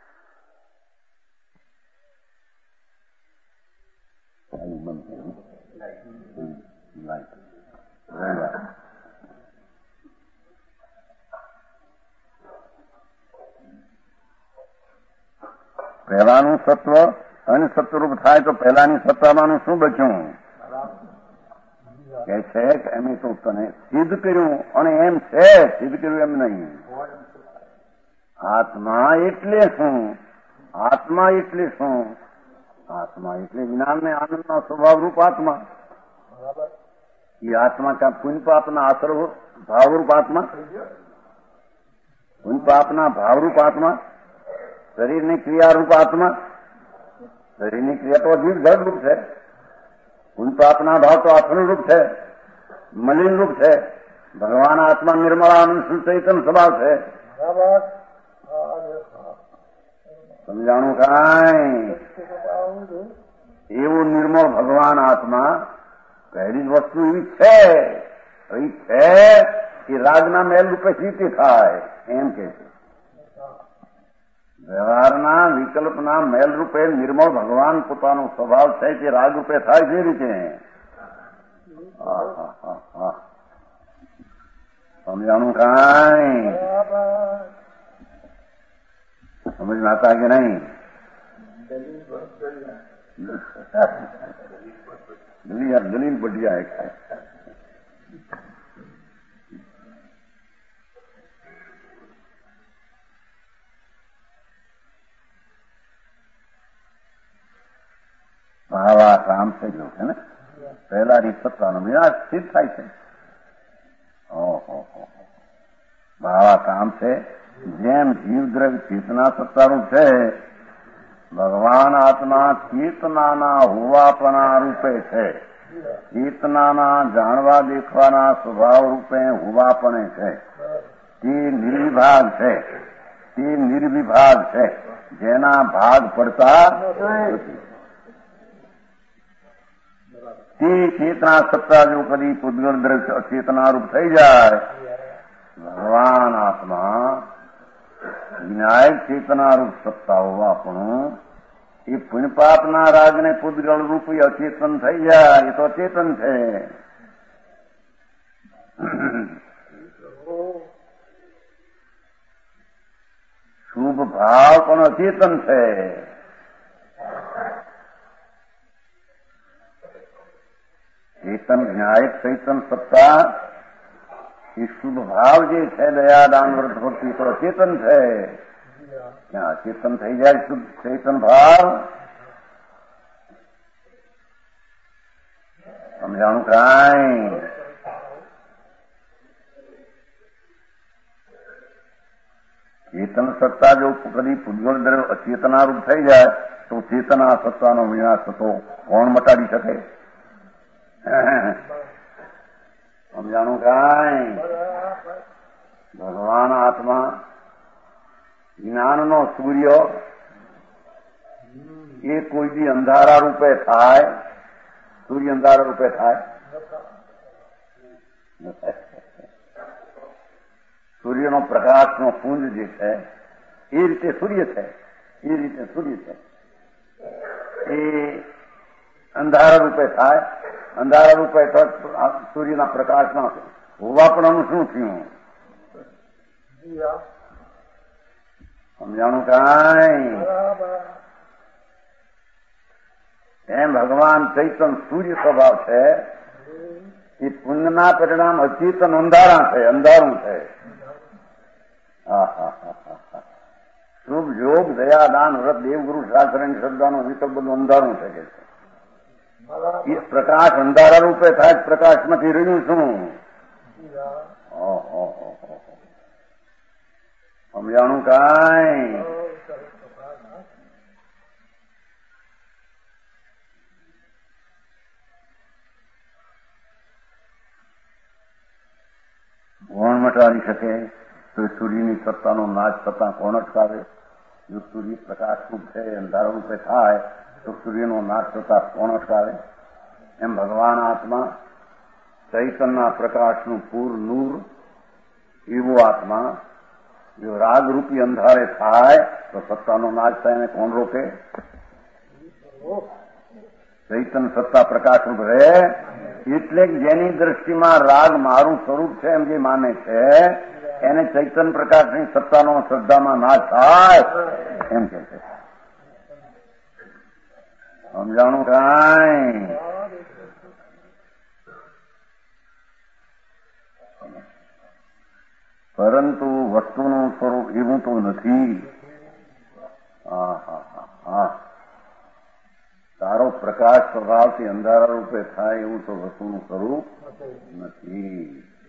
પહેલાનું સત્વ અને સત્વરૂપ થાય તો પહેલાની સત્તામાંનું શું બચ્યું કે છે કે એમ તો તને સિદ્ધ કર્યું અને એમ છે, સિદ્ધ કર્યું એમ નહીં. આત્મા એટલે શું? આત્મા એટલે શું? આત્મા એટલે જ્ઞાન ને આનંદના સ્વભાવ રૂપ આત્મા. એ આત્મા ક્યાં પુણ્ય પાપના આશ્રવ ભાવરૂપ આત્મા, પુણ્ય પાપના ભાવરૂપ આત્મા, શરીરની ક્રિયારૂપ આત્મા. શરીરની ક્રિયા તો અજીબ જડ રૂપ છે, પુણ્ય પાપના ભાવ તો આત્મનું રૂપ છે, મલિન રૂપ છે. ભગવાન આત્મા નિર્મળાનંદ સુચૈતન સ્વભાવ છે. સમજાણું કાંઈ? એવું નિર્મળ ભગવાન આત્મા પહેલી જ વસ્તુ એવી છે, એવી છે કે રાગના મેલ રૂપે સીધી થાય એમ કે છે. વ્યવહારના વિકલ્પના મેલ રૂપે નિર્મળ ભગવાન પોતાનો સ્વભાવ છે કે રાગ રૂપે થાય છે રીતે. સમજાણું કાંઈ? સમજ में आता है कि नहीं? दलील दलील बढ़िया है. ભાવારામ થઈ ગયું છે ને, પહેલાની સત્તાનો વિનાશ સિદ્ધ થાય છે. ઓહો ભાવારામ છે. જેમ જીવ દ્રવ્ય ચેતના સત્તારૂપ છે, ભગવાન આત્મા ચેતનાના હોવાપણા રૂપે છે. ચેતનાના જાણવા દેખવાના સ્વભાવ રૂપે હોવાપણે છે. તે નિર્વિભાગ છે, તે નિર્વિભાગ છે, જેના ભાગ પડતા નથી. તે ચેતના સત્તા જો કદી પૂતગલ દ્રવ્ય અચેતનારૂપ થઈ જાય, ભગવાન આત્મા વિનાયક ચેતનારૂપ સત્તા હોવા પણ એ પુણ્યપાપના રાગને પૂતગલ રૂપી અચેતન થઈ જાય, એ તો અચેતન છે. શુભ ભાવ પણ અચેતન છે. ચેતન ન્યાયક ચૈતન સત્તા એ શુભ ભાવ જે છે દયા દાન વ્રત ભક્તિ તો અચેતન છે. ક્યાં અચેતન થઈ જાય શુદ્ધ ચેતન ભાવ? સમજાણું કાંઈ? ચેતન સત્તા જો કદી પૂજ્ઞ દ્રવ્ય અચેતનારૂપ થઈ જાય તો ચેતના સત્તાનો વિનાશ થતો કોણ મટાડી શકે? સમજાણું કાંઈ? ભગવાન આત્મા જ્ઞાનનો સૂર્ય એ કોઈ બી અંધારા રૂપે થાય? સૂર્ય અંધારા રૂપે થાય? સૂર્યનો પ્રકાશનો પુંજ જે છે એ રીતે સૂર્ય છે, એ રીતે સૂર્ય છે એ અંધારા રૂપે થાય. અંધારા રૂપે સૂર્યના પ્રકાશના હોવાપણાનું શું થયું? સમજાણું કાંઈ? એમ ભગવાન ચૈતન સૂર્ય સ્વભાવ છે એ પુણ્યના પરિણામ અચેતન અંધારા છે, અંધારું છે. શુભ યોગ દયા દાન વ્રત દેવગુરુ શાસ્ત્રની શ્રદ્ધાનો વિકલ્પ બધું અંધારું છે કે છે. એ પ્રકાશ અંધારા રૂપે થાય, પ્રકાશમાંથી રહ્યું શું? સમજાણું કાંઈ? કોણ મટાડી શકે? તો સૂર્યની સત્તાનો નાશ થતા કોણ અટકાવે? જો સૂર્ય પ્રકાશરૂપ છે, અંધારા રૂપે થાય તો સૂર્યનો નાશ થતા કોણ અટકાવે? એમ ભગવાન આત્મા ચૈતનના પ્રકાશનું પૂર નૂર એવો આત્મા જો રાગરૂપી અંધારે થાય તો સત્તાનો નાશ થાય એને કોણ રોકે? ચૈતન સત્તા પ્રકાશરૂપ રહે એટલે જેની દ્રષ્ટિમાં રાગ મારું સ્વરૂપ છે એમ જે માને છે એને ચૈતન પ્રકાશની સત્તાનો શ્રદ્ધામાં નાશ થાય એમ કે છે. સમજાણું કાંઈ? પરંતુ વસ્તુનું સ્વરૂપ એવું તો નથી. હા હા હા હા તારો પ્રકાશ સ્વભાવથી અંધારા રૂપે થાય એવું તો વસ્તુનું સ્વરૂપ નથી.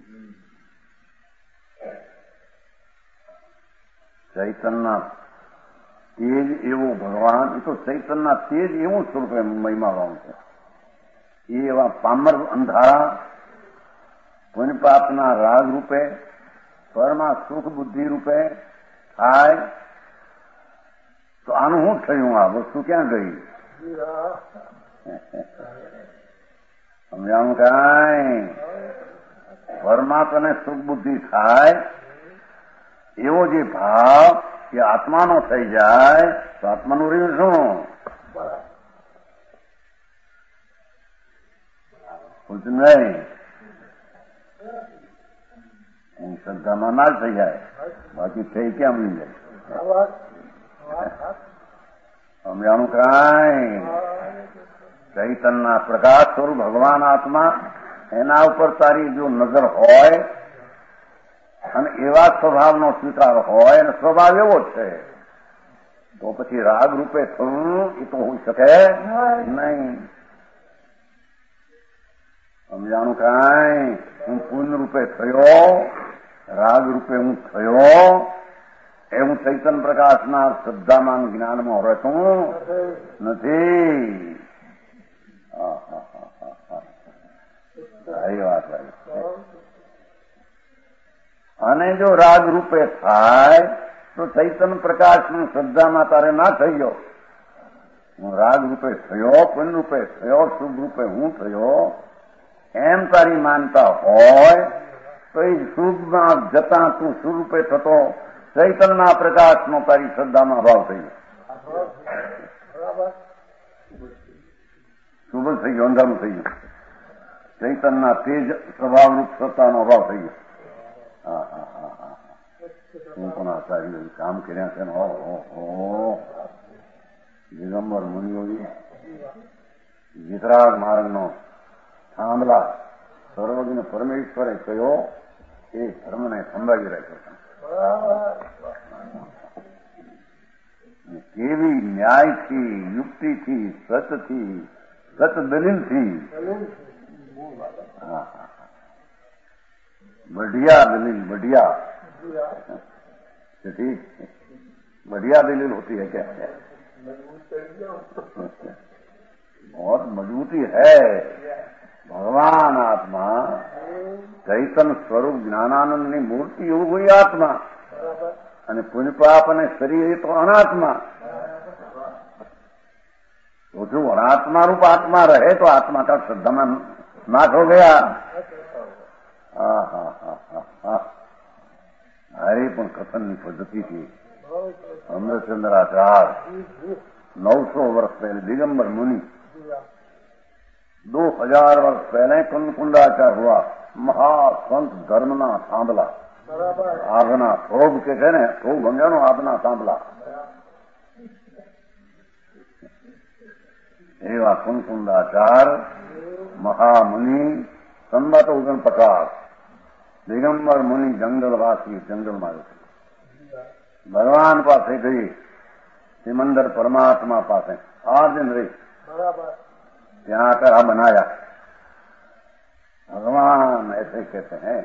ચૈતનના તેજ એવું ભગવાન, એ તો ચૈતનના તેજ એવું સ્વરૂપે મહિમાવાળું છે. એ એવા પામર અંધારા પુણ્ય પાપના રાગ રૂપે પરમાં સુખ બુદ્ધિ રૂપે થાય તો આનું શું થયું? આ વસ્તુ ક્યાં ગઈ? સમજાણું કાંઈ? પરમાત્માને સુખ બુદ્ધિ થાય એવો જે ભાવ એ આત્માનો થઈ જાય તો આત્માનું રહ્યું શું? પૂછ નહીં. એની શ્રદ્ધામાં ના થઈ જાય, બાકી થઈ કેમ નહીં જાય? સમજાણું કાંઈ? ચૈતનના પ્રકાશ સ્વરૂપ ભગવાન આત્મા એના ઉપર તારી જો નજર હોય અને એવા સ્વભાવનો સ્વીકાર હોય અને સ્વભાવ એવો છે તો પછી રાગ રૂપે થવું એ તો હોઈ શકે નહીં. સમજાણું કાંઈ? હું પૂર્ણ રૂપે થયો, રાગ રૂપે હું થયો એ હું ચૈતન પ્રકાશના શ્રદ્ધામાન જ્ઞાનમાં રહેતો નથી. સારી વાત લાગી. અને જો રાગ રૂપે થાય તો ચૈતન પ્રકાશની શ્રદ્ધામાં તારે ના થઈ ગયો. હું રાગ રૂપે થયો, પુણ્ય રૂપે થયો, શુભ રૂપે હું થયો એમ તારી માનતા હોય તો એ શુભમાં જતા તું સુરૂપે થતો ચૈતનના પ્રકાશનો તારી શ્રદ્ધામાં અભાવ થઈ ગયો. શુભ થઈ ગયો, અંધારું થઈ ગયું. ચૈતનના તેજ સ્વભાવરૂપ સત્તાનો અભાવ થઈ ગયો. હા હા હા હા હું પણ આ સારી કામ કર્યા છે. દિગંબર મુનિઓએ વિતરાગ માર્ગનો થાંભલા સર્વજ્ઞ પરમેશ્વરે કયો એ ધર્મને સંભાળી રાખ્યો છે. કેવી ન્યાયથી, યુક્તિથી, સચથી, સચ દલીલથી, બઢિયા દલીલ, બઢિયા ठीक, बढ़िया दलील होती है क्या? बहुत मजबूती है। भगवान आत्मा चैतन्य स्वरूप ज्ञानानंदની મૂર્તિ એવું કોઈ આત્મા અને પુણ્ય પાપ અને શરીર એ તો અનાત્મા। तो जो अनात्मा रूप आत्मा रहे तो आत्मा का श्रद्धा नाश हो गया। हाँ हाँ हाँ हाँ हाँ अरे पण कथन पद्धति थी। अमृतचंद्राचार्य नौ सौ वर्ष पहले दिगंबर मुनि, दो हजार वर्ष पहले कुंकुंडाचार्य हुआ, महासंत धर्मना सांभला आदना थोब के कहे थोब भंजनो आदना सांभला एवा कुंकुंडाचार्य महामुनि संबत ओगन पचास दिगंबर मुनि जंगलवासी जंगल मारे भगवान पास गई सिमंदर परमात्मा पास आठ दिन रही यहाँ कर आ बनाया। भगवान ऐसे कहते हैं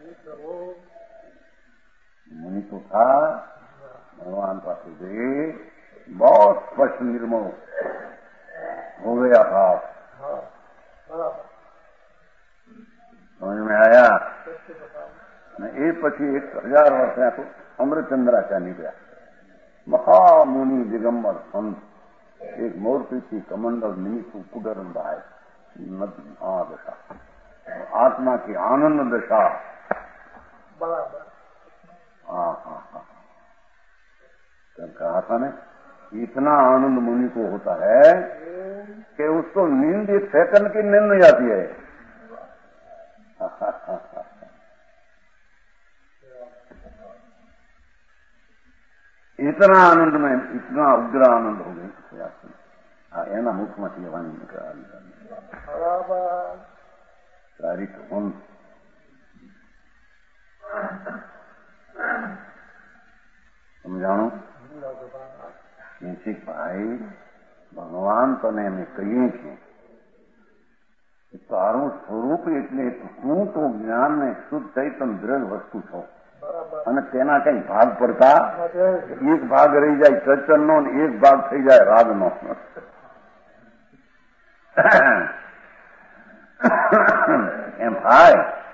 मुनि तो था भगवान पास गई बहुत स्पष्ट निर्मल हो गया था। समझ में आया ने ए पछी एक हजार वर्ष तो अमृतचंद्राचार्य निकला महामुनि दिगंबर संत एक मूर्ति की कमंडल निमित्त कुडरन बाय दशा आत्मा की आनंद दशा। हाँ हाँ हाँ कहा था ने इतना आनंद मुनि को होता है कि उसको नींद एक सेकंड की नींद नहीं आती है। इतना आनंद में इतना उग्र आनंद हो गई एना मुखમાંથી વાણી નીકળે તારીખ હું સમજાણું કે ભાઈ ભગવાન તને અમે કહીએ છીએ તારું સ્વરૂપ એટલે હું તો જ્ઞાન ને શુદ્ધ ચૈતન્ય દ્રઢ વસ્તુ છો અને તેના કઈ ભાગ પડતા એક ભાગ રહી જાય ચૈતન્યનો ને એક ભાગ થઈ જાય રાગનો। એમ થાય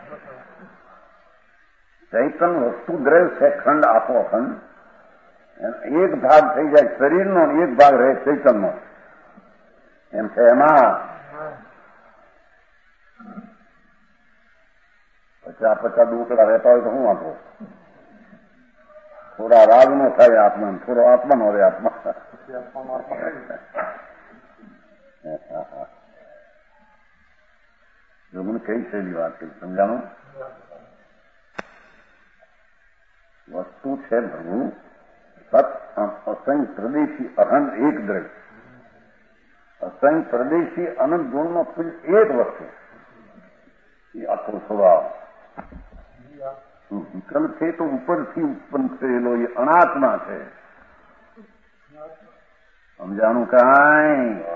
ચૈતન્ય વસ્તુ દ્રવ્ય છે ખંડ આપો અખંડ એક ભાગ થઈ જાય શરીરનો એક ભાગ રહે ચૈતન્યનો એમ છે। એમાં પચાસ પચાસ દુકડા રહેતા હોય તો શું આપો થોડા રાગનો થાય આત્મા થોડો આત્માનો રહે આત્મા। લોકોને કઈ સહેલી વાત કઈ સમજાણું વસ્તુ છે પ્રભુ સત असंख्य प्रदेशी अखंड एक द्रव्य असंख्य प्रदेशी अनंत गुणનો કુલ એક વસ્તુ ये आखो स्वभाव विकल्प છે તો ઉપરથી ઉત્પન્ન થયેલો એ અનાત્મા છે। સમજાણું કાંઈ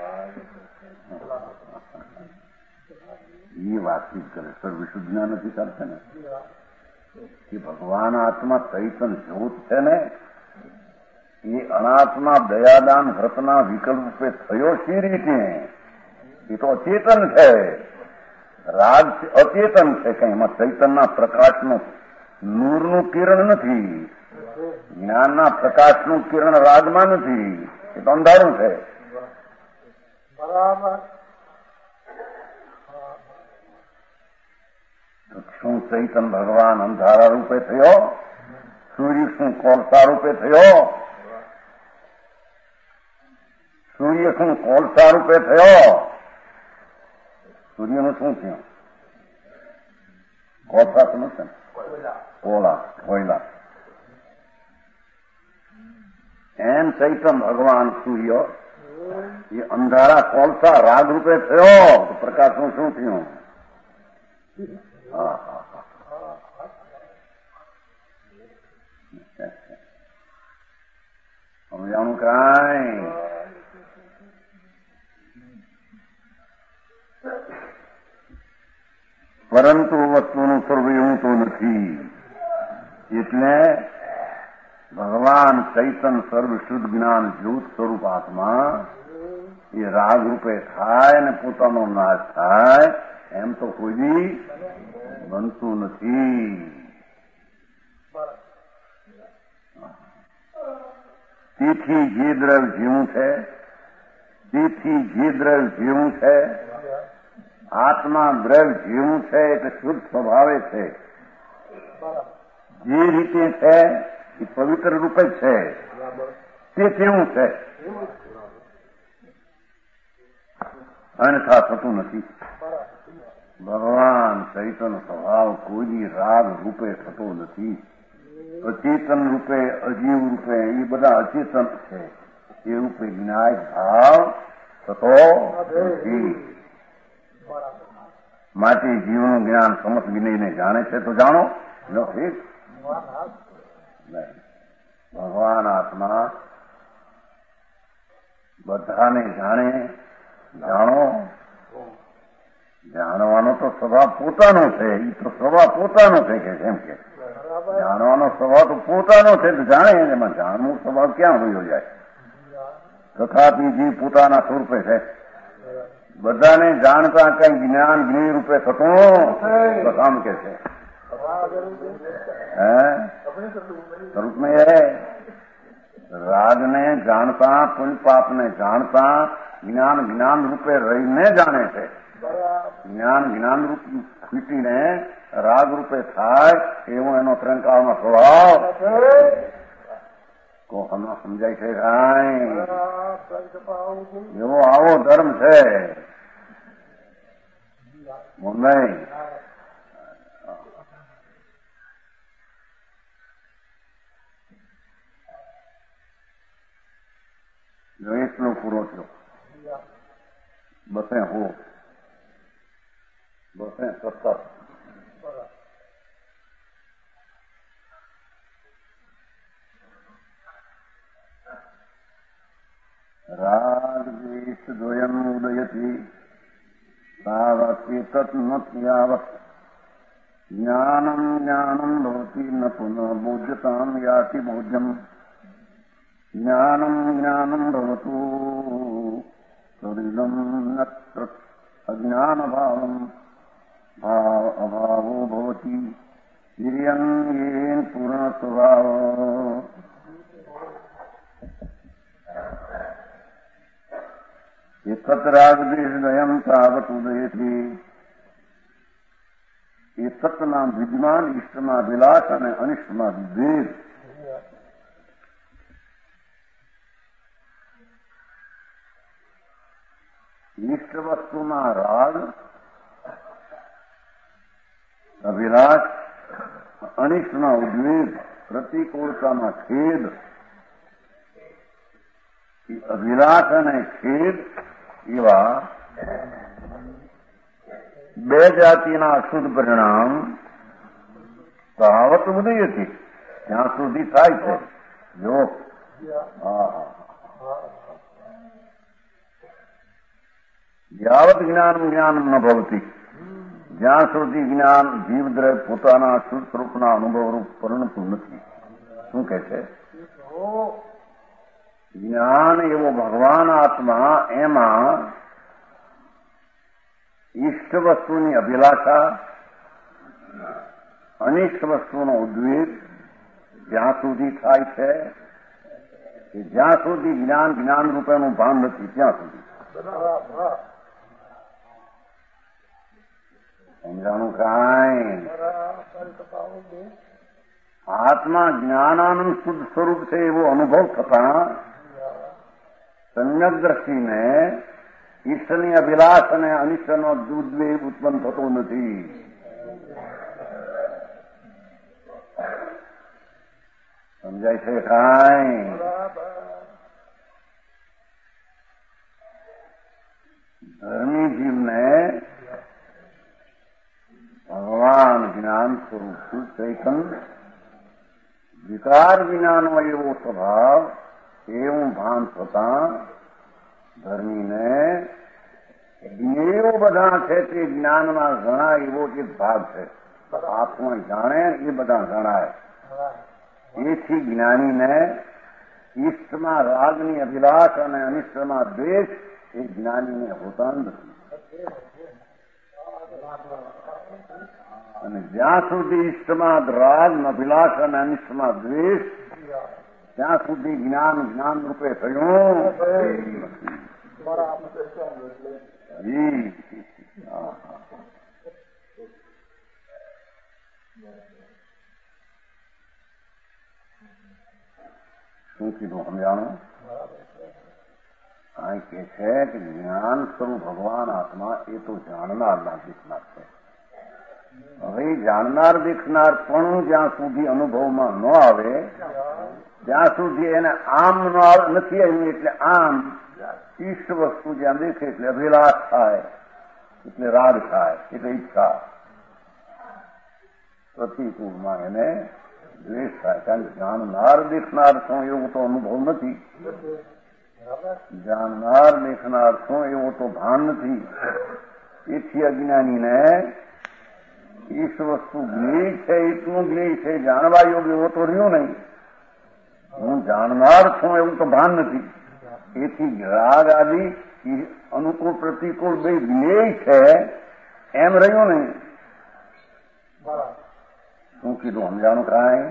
ये वातचीत करे सर विशुद्ध નથી કરતા ને कि भगवान आत्मा चैतन्य ज्योत है ने ये अनात्मा दयादान व्रतना विकल्प पे थयो सी रीते ये तो अचेतन है। राग अचेतन है कहीं चैतन्य प्रकाश नु नूर नु किरण नहीं ज्ञान प्रकाश नु किरण राग में नहीं ये तो अंधारू है। बराबर शू चैतन्य भगवान अंधारा रूपे थयो सूर्य शू कोलसा रूपे थयो सूर्य शू कोलसा रूपे थयो सूर्य नु शू थयो कोलसा समझ कोला कोयला एम चैतन्य भगवान सूर्य ये अंधारा कोलसा राग रूपे थयो तो प्रकाश नु शू थयो समझाणु काई परंतु वस्तुનું સ્વરૂપ એવું તો નથી એટલે ભગવાન ચૈતન સર્વ શુદ્ધ જ્ઞાન જ્યોત સ્વરૂપ આત્મા એ રાગ રૂપે થાય ને પોતાનો નાશ થાય એમ તો કોઈ બનતું નથી. તેથી જે દ્રવ્ય જેવું છે તેથી જે દ્રવ્ય જેવું છે આત્મા દ્રવ્ય જેવું છે એટલે શુદ્ધ સ્વભાવે છે. જે રીતે છે એ પવિત્ર રૂપે જ છે તે કેવું છે અન્યથા થતું નથી. ભગવાન ચૈતન સ્વભાવ કોઈ રાગ રૂપે થતો નથી. અચેતન રૂપે અજીવ રૂપે એ બધા અચેતન છે એ રૂપે જ્ઞાય ભાવ થતો નથી. માટે જીવનું જ્ઞાન સમસ્ત વિનયને જાણે છે તો જાણો લો ઠીક. ભગવાન આત્મા બધાને જાણે જાણો. જાણવાનો તો સ્વભાવ પોતાનો છે. એ તો સ્વભાવ પોતાનો છે કે કેમ કે જાણવાનો સ્વભાવ તો પોતાનો છે તો જાણે એમાં જાણવું સ્વભાવ ક્યાં હોયો જાય. તથાપી જીવ પોતાના સ્વરૂપે છે. બધાને જાણતા કઈ જ્ઞાન જ્ઞેય રૂપે થતું પ્રથમ કે છે સ્વરૂપ में है. राग ने जानता पुण्य पाप ने जानता ज्ञान ज्ञान रूपे रहीने जाने છે. જ્ઞાન જ્ઞાન રૂપ સ્થિતિને રાગ રૂપે થાય એવો એનો ત્રણકાળનો સ્વભાવ કો હમણાં સમજાય છે. કાંઈ એવો આવો ધર્મ છે મુંબઈ. જો એટલો પૂરો થયો બસે હો બસે સત્તર રાગ દ્વેષ દ્વયમ ઉદયતિ તાવત ન યાવત જ્ઞાનમ જ્ઞાનમ ભવતિ ન પુનઃ બોધ્યતામ યાતિ બોધ્યમ. જ્ઞાનમ જ્ઞાનમ ભવતુ સરિલમ નત્ર અજ્ઞાન ભાવમ ભાવ અભાવો ભવતિ હિર્યં યેન પૂર્ણ સ્વભાવ. એકત રાગ દ્વેષ દ્વયમ તાવત ઉદયથી. એકતના વિદ્યમાન ઇષ્ટમાં વિલાસ અને અનિષ્ટમાં દ્વેષ. ઇષ્ટ વસ્તુમાં રાગ અભિલાષ અનિષ્ટના ઉદ્વેગ પ્રતિકૂળતામાં ખેદ. અભિલાષ અને ખેદ એવા બે જાતિના અશુદ્ધ પરિણામ તાવત ઉદયથી ત્યાં સુધી થાય છે. જો યાવત જ્ઞાન જ્ઞાન ન ભવતી જ્યાં સુધી જ્ઞાન જીવદ્રવ્ય પોતાના શુદ્ધ સ્વરૂપના અનુભવ રૂપ પરિણતું નથી. શું કે છે? જ્ઞાન એવો ભગવાન આત્મા એમાં ઇષ્ટ વસ્તુની અભિલાષા અનિષ્ટ વસ્તુનો ઉદ્વેગ જ્યાં સુધી થાય છે કે જ્યાં સુધી જ્ઞાન જ્ઞાન રૂપેનું ભાન નથી ત્યાં સુધી. સમજાણું કાંઈ? આત્મા જ્ઞાનાનંદ શુદ્ધ સ્વરૂપ છે એવો અનુભવ થતા સમ્યક દ્રષ્ટિને ઈષ્ટની અભિલાષ અને અનિષ્ટનો ઉદ્વેગ ઉત્પન્ન થતો નથી. સમજાય છે કાંઈ? ધર્મી જીવને ભગવાન જ્ઞાન સ્વરૂપ શુદ્ધ ચૈતન વિકાર વિનાનો એવો સ્વભાવ એવું ભાન થતા ધર્મીને જ્ઞેયો બધા છે તે જ્ઞાનના ઘણા એવો એક ભાગ છે. આત્મા જાણે એ બધા જણાય. એથી જ્ઞાનીને ઈષ્ટમાં રાગની અભિલાષ અને અનિષ્ટમાં દ્વેષ એ જ્ઞાનીને હોતા નથી. અને જ્યાં સુધી ઈષ્ટમાં રાગ, અભિલાષ અને અનિષ્ટમાં દ્વેષ, ત્યાં સુધી જ્ઞાન જ્ઞાન રૂપે થયું નથી. શું કીધું સમજાણું? અહીં કે છે કે જ્ઞાન સ્વરૂપ ભગવાન આત્મા એ તો જાણનારના દેખનાર છે. હવે જાણનાર દેખનાર પણ જ્યાં સુધી અનુભવમાં ન આવે ત્યાં સુધી એને આમ નથી આવ્યું. એટલે આમ ઈષ્ટ વસ્તુ જ્યાં દેખે એટલે અભિલાષ થાય, એટલે રાગ થાય, એટલે ઈચ્છા. પ્રતિકૂળમાં એને દ્વેષ થાય. કારણ કે જાણનાર દેખનાર શું એવું તો અનુભવ નથી, જાણનાર દેખનાર શું એવું તો ભાન નથી. એથી અજ્ઞાનીને ઈશ વસ્તુ જ્ઞેય છે, એટલું જ્ઞેય છે, જાણવા યોગ એવો તો રહ્યો નહીં. હું જાણનાર છું એવું તો ભાન નથી. એથી રાગ આદિ અનુકૂળ પ્રતિકૂળ બે જ્ઞેય છે એમ રહ્યું નહીં. શું કીધું સમજાણું? કાંઈ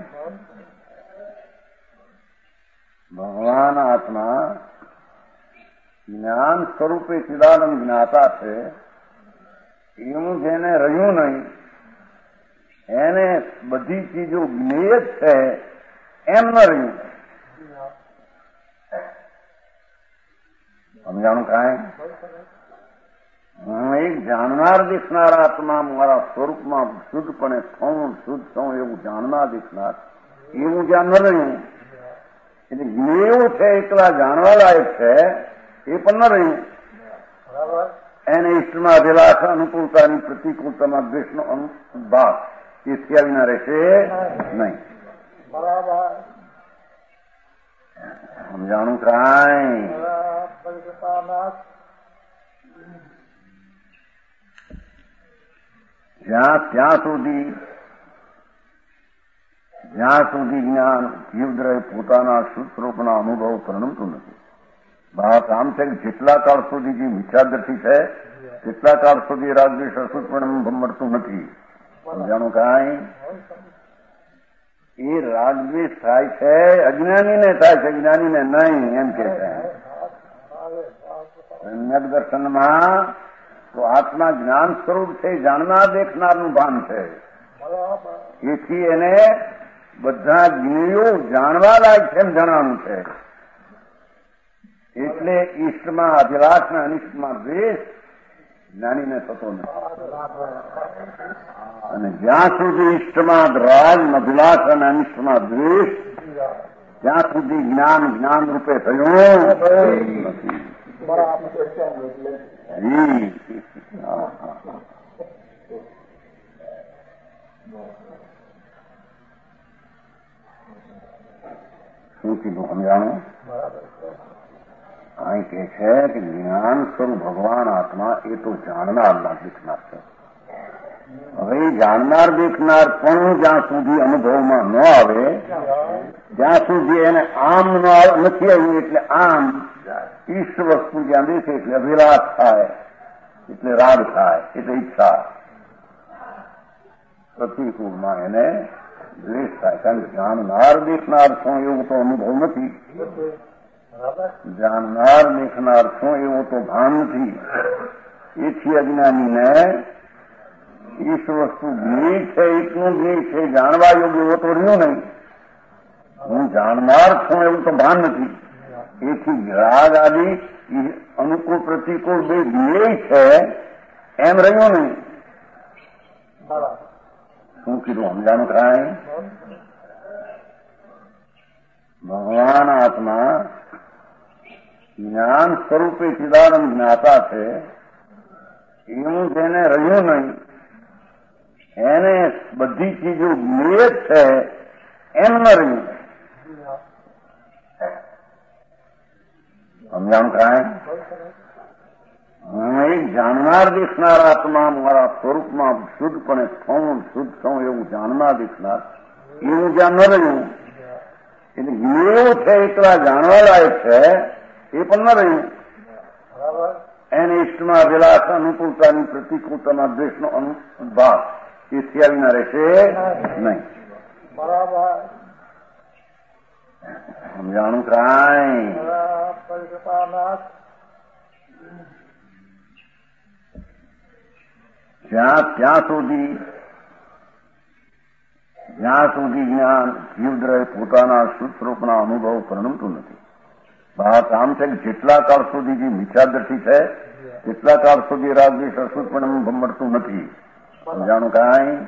ભગવાન આત્મા જ્ઞાન સ્વરૂપે ચિદાનંદ જ્ઞાતા છે એવું જેને રહ્યું નહીં એને બધી ચીજો જ્ઞેય છે એમ ન રહ્યું. સમજાણું? કાંઈ હું એક જાણનાર દેખનાર આત્મા મારા સ્વરૂપમાં શુદ્ધપણે થવું, શુદ્ધ થવું એવું જાણનાર દેખનાર એવું જ્યાં ન રહ્યું. એટલે જ્ઞેય છે એકલા જાણવા લાયક છે એ પણ ન રહ્યું. એને ઈષ્ટમાં અભિલાષ, અનુકૂળતાની પ્રતિકૂળતામાં દ્વેષનો ભાગ એ થયા વિના રહેશે નહીં. સમજાણું? કાંઈ જ્યાં ત્યાં સુધી જ્યાં સુધી જ્ઞાન જીવદ્રય પોતાના શુદ્ધ સ્વરૂપના અનુભવ પરિણમતું નથી. વાત આમ છે કે જેટલા કાળ સુધી જે મિથ્યાદ્રષ્ટિ છે તેટલા કાળ સુધી રાગદ્વેષ અશુદ્ધ પરિણામ મળતું નથી. સમજાણું? કાંઈ એ રાગદ્વેષ થાય છે અજ્ઞાનીને થાય છે, જ્ઞાનીને નહીં એમ કે છે. સમ્યક દર્શનમાં તો આત્મા જ્ઞાન સ્વરૂપ છે, જાણનાર દેખનારનું ભાન છે. એથી એને બધા જ્ઞેયો જાણવા લાયક છે એમ જણાવવાનું છે. એટલે ઈષ્ટમાં અભિલાષ ને અનિષ્ટમાં દ્વેષ જ્ઞાનીને થતો નથી. અને જ્યાં સુધી ઈષ્ટમાં રાગ, અભિલાષ અને અનિષ્ટમાં દ્વેષ, ત્યાં સુધી જ્ઞાન જ્ઞાન રૂપે થયું નથી. શું કીધું સમજાણું? અહીં કે છે કે જ્ઞાન સ્વરૂપ ભગવાન આત્મા એ તો જાણનાર દેખનાર છે. હવે જાણનાર દેખનાર પણ જ્યાં સુધી અનુભવમાં ન આવે ત્યાં સુધી એને આમ નથી આવ્યું. એટલે આમ ઈષ્ટ વસ્તુ જ્યાં દેખે એટલે અભિલાષ થાય, એટલે રાગ થાય, એટલે ઈચ્છા. પ્રતિકૂળમાં એને દ્વેષ થાય. કારણ કે જાણનાર દેખનાર શું એવું તો અનુભવ નથી, જાણનાર દેખનાર શું એવું તો ભાન નથી. એથી અજ્ઞાનીને ઈશ વસ્તુ જ્ઞેય છે, એટલું જ્ઞેય છે, જાણવા યોગ એવો તો રહ્યો નહીં. હું જાણનાર છું એવું તો ભાન નથી. એથી રાગ આદિ અનુકૂળ પ્રતિકૂળ બે જ્ઞેય છે એમ રહ્યું નહીં. શું કીધું સમજાણું? કાંઈ ભગવાન આત્મા જ્ઞાન સ્વરૂપે ચિદાનંદ જ્ઞાતા છે એવું જેને રહ્યું નહીં એને બધી ચીજો જ્ઞેય છે એમ ન રહ્યું. સમજાણું? કાંઈ હું એક જાણનાર દેખનાર આત્મા મારા સ્વરૂપમાં શુદ્ધપણે થવું, શુદ્ધ થવું એવું જાણનાર દેખનાર એવું જ્યાં ન રહ્યું એટલે જ્ઞેયો છે એટલા જાણવા લાયક છે એ પણ ન રહ્યું. એને ઇષ્ટમાં અભિલાષ અનુકૂળતાની પ્રતિકૂળતામાં દ્વેષનો અનુભાવ એ સિયાવીના રહેશે નહીં. બરાબર સમજાણું કાંઈ? જ્યાં ત્યાં સુધી જ્યાં સુધી જ્ઞાન જીવદ્રય પોતાના શુદ્ધ સ્વરૂપના અનુભવ પરિણમતું નથી. વાત આમ છે કે જેટલા કાળ સુધી જે મિથ્યાદર્શિ છે તેટલા કાળ સુધી રાગદ્વેષ અશુદ્ધ પણ મળતું નથી. સમજાણું કાંઈ?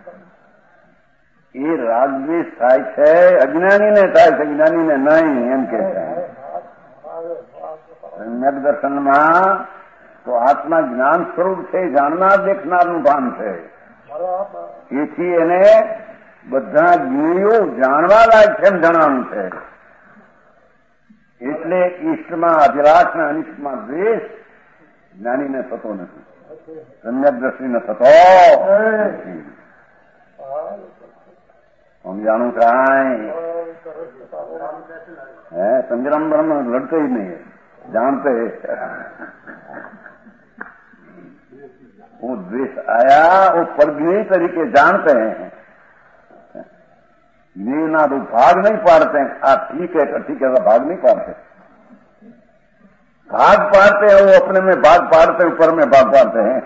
એ રાગદ્વેષ થાય છે અજ્ઞાનીને થાય છે, જ્ઞાનીને નહીં એમ કે છે. સમ્યક દર્શનમાં તો આત્મા જ્ઞાન સ્વરૂપ છે, જાણનાર દેખનારનું ભાન છે. એથી એને બધા જ્ઞેયો જાણવા લાયક છે એમ જણાવવું છે. એટલે ઈષ્ટમાં અભિલાષ ને અનિષ્ટમાં દ્વેષ જ્ઞાનીને થતો નથી, સમ્યક દ્રષ્ટિને થતો નથી. સમજાણું કાંઈ? હે સંગ્રામ બ્રહ્મ લડते ही नहीं है, जानते वो द्वेष आया वो परज्ञेय तरीके जानते हैं, ज्ञेय ना तो भाग नहीं पाड़ते हैं. आप ठीक है तो ठीक है, भाग नहीं पाड़ते. भाग पाड़ते हैं वो अपने में भाग पाड़ते हैं, ऊपर में भाग पाड़ते हैं.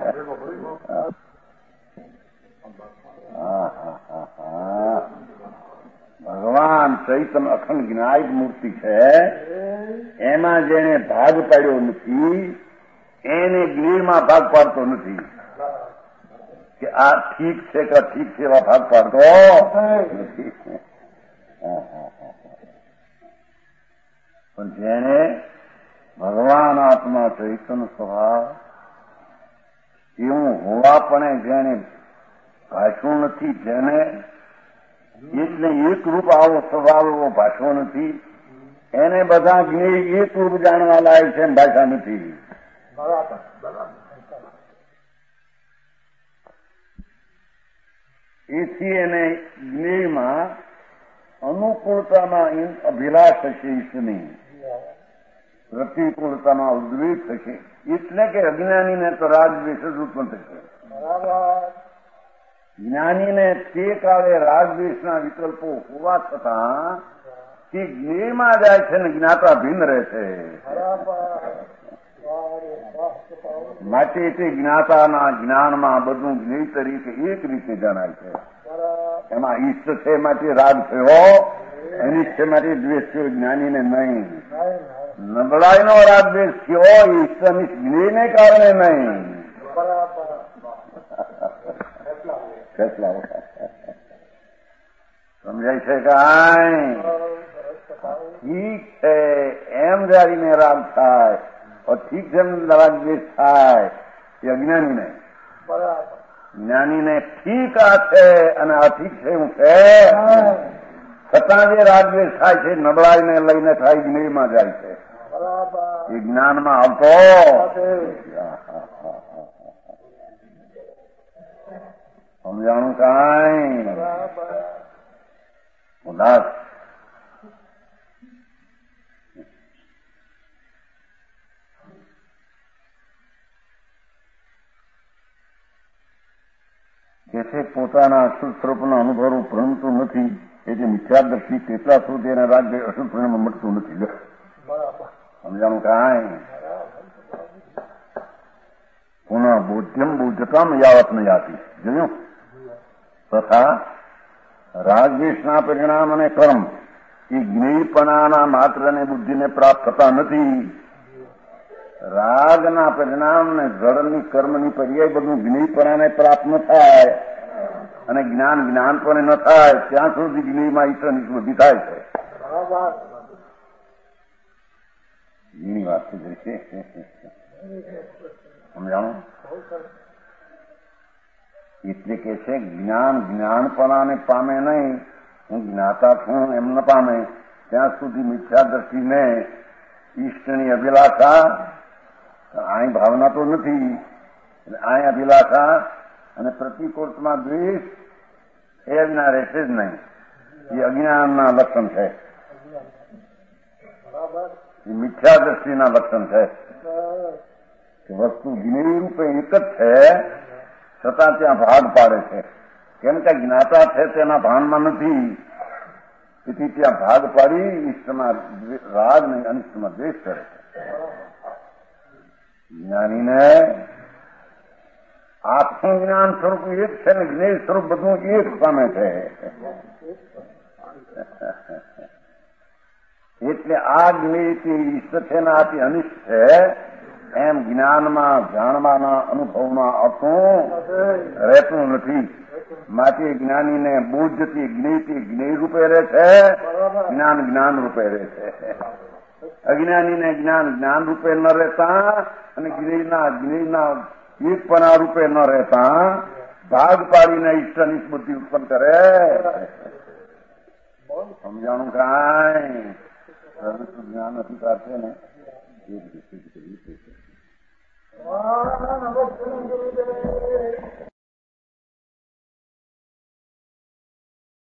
ભગવાન ચૈતન્ય અખંડ જ્ઞાયક મૂર્તિ છે, એમાં જેને ભાગ પાડ્યો નથી એને જ્ઞેયમાં ભાગ પાડતો નથી કે આ ઠીક છે કે ઠીક છે એવા ભાગ પાડતો નથી. પણ જેને ભગવાન આત્મા ચૈતન્ય સ્વભાવ એવું હોવાપણે જેને ભાષ્યું નથી, જેને એટલે એક રૂપ આવો સ્વભાવ એવો ભાષો નથી, એને બધા જ્ઞેય એક રૂપ જાણવા લાયક છે, ભાષા નથી. એથી એને જ્ઞેયમાં અનુકૂળતામાં અભિલાષ થશે, ઈષ્ટની પ્રતિકૂળતામાં ઉદ્વેગ થશે. એટલે કે અજ્ઞાનીને તો રાગદ્વેષ જ ઉત્પન્ન થશે. જ્ઞાનીને તે કાળે રાગદ્વેષના વિકલ્પો હોવા છતાં તે જ્ઞેયમાં જાય છે ને જ્ઞાતા ભિન્ન રહે છે. માટે તે જ્ઞાતાના જ્ઞાનમાં બધું જ્ઞેય તરીકે એક રીતે જણાય છે. એમાં ઈષ્ટ છે માટે રાગ થયો, અનિષ્ટ છે માટે દ્વેષ થયો, જ્ઞાનીને નહીં. નબળાઈનો રાગદ્વેષ થયો ઈષ્ટ અનિષ્ટ જ્ઞેયને કારણે નહીં. કેટલા સમજાય છે કાંઈ? ઠીક છે એમ જાણીને રાગ થાય, ઠીક છે એમ રાગદ્વેષ થાય એ અજ્ઞાનીને. જ્ઞાનીને ઠીક આ છે અને આ ઠીક છે એવું છે છતાં જે રાગદ્વેષ થાય છે નબળાઈને લઈને થાય, જ્ઞેયમાં જાય છે, એ જ્ઞાનમાં આવતો. સમજાણું કાંઈ? ઉદાસ કે છે પોતાના અશુદ્ધ સ્વરૂપના અનુભવ ભ્રમતું નથી, એટલે મિથ્યાદર્શી તેટલા સુધી એને રાજ્ય અશુદ્ધ પરિણામ મળતું નથી. સમજાણું કાંઈ? પુનઃ બોધ્યમ બોધ્યતામ યાવત ન યાતી. જોયું? તથા રાગદ્વેષના પરિણામ અને કર્મ એ જ્ઞેયપણાના માત્રને બુદ્ધિને પ્રાપ્ત થતા નથી. રાગના પરિણામ ને જળની કર્મની પર્યાય બધું જ્ઞેયપણાને પ્રાપ્ત ન થાય અને જ્ઞાન જ્ઞાન પણ ન થાય ત્યાં સુધી જ્ઞેયમાં ઈશ્વરની બુદ્ધિ થાય છે. એની વાત છે. સમજાણું? એટલે કે છે જ્ઞાન જ્ઞાનપણાને પામે નહીં, હું જ્ઞાતા છું એમ ન પામે ત્યાં સુધી મિથ્યાદર્શીને ઈષ્ટની અભિલાષા, અહીં ભાવના તો નથી, અહીં અભિલાષા અને પ્રતિકૂળમાં દ્વેષ એ વિના રહેશે જ નહીં. એ અજ્ઞાનના લક્ષણ છે. એ મિથ્યા દ્રષ્ટિના લક્ષણ છે કે વસ્તુ જ્ઞેય રૂપે એક જ છે, છતાં ત્યાં ભાગ પાડે છે. કેમ કે જ્ઞાતા છે તેના ભાનમાં નથી, તેથી ત્યાં ભાગ પાડી ઈષ્ટમાં રાગ ને અનિષ્ટમાં દ્વેષ કરે છે. જ્ઞાનીને આખું જ્ઞાન સ્વરૂપ એક છે ને જ્ઞેય સ્વરૂપ બધું એક પામે છે. એટલે આ જ્ઞેયથી ઈષ્ટ છે ને આથી અનિષ્ટ છે એમ જ્ઞાનમાં જાણવાના અનુભવમાં અતું રહેતું નથી. માટે જ્ઞાનીને બોધથી જ્ઞેયથી જ્ઞેય રૂપે રહે છે, જ્ઞાન જ્ઞાન રૂપે રહે છે. અજ્ઞાનીને જ્ઞાન જ્ઞાન રૂપે ન રહેતા અને જ્ઞેયના જ્ઞેયના એકપણા રૂપે ન રહેતા ભાગ પાડીને ઈષ્ટ અનિષ્ટ બુદ્ધિ ઉત્પન્ન કરે. સમજાણું કાંઈ જ્ઞાન અધિકાર છે ને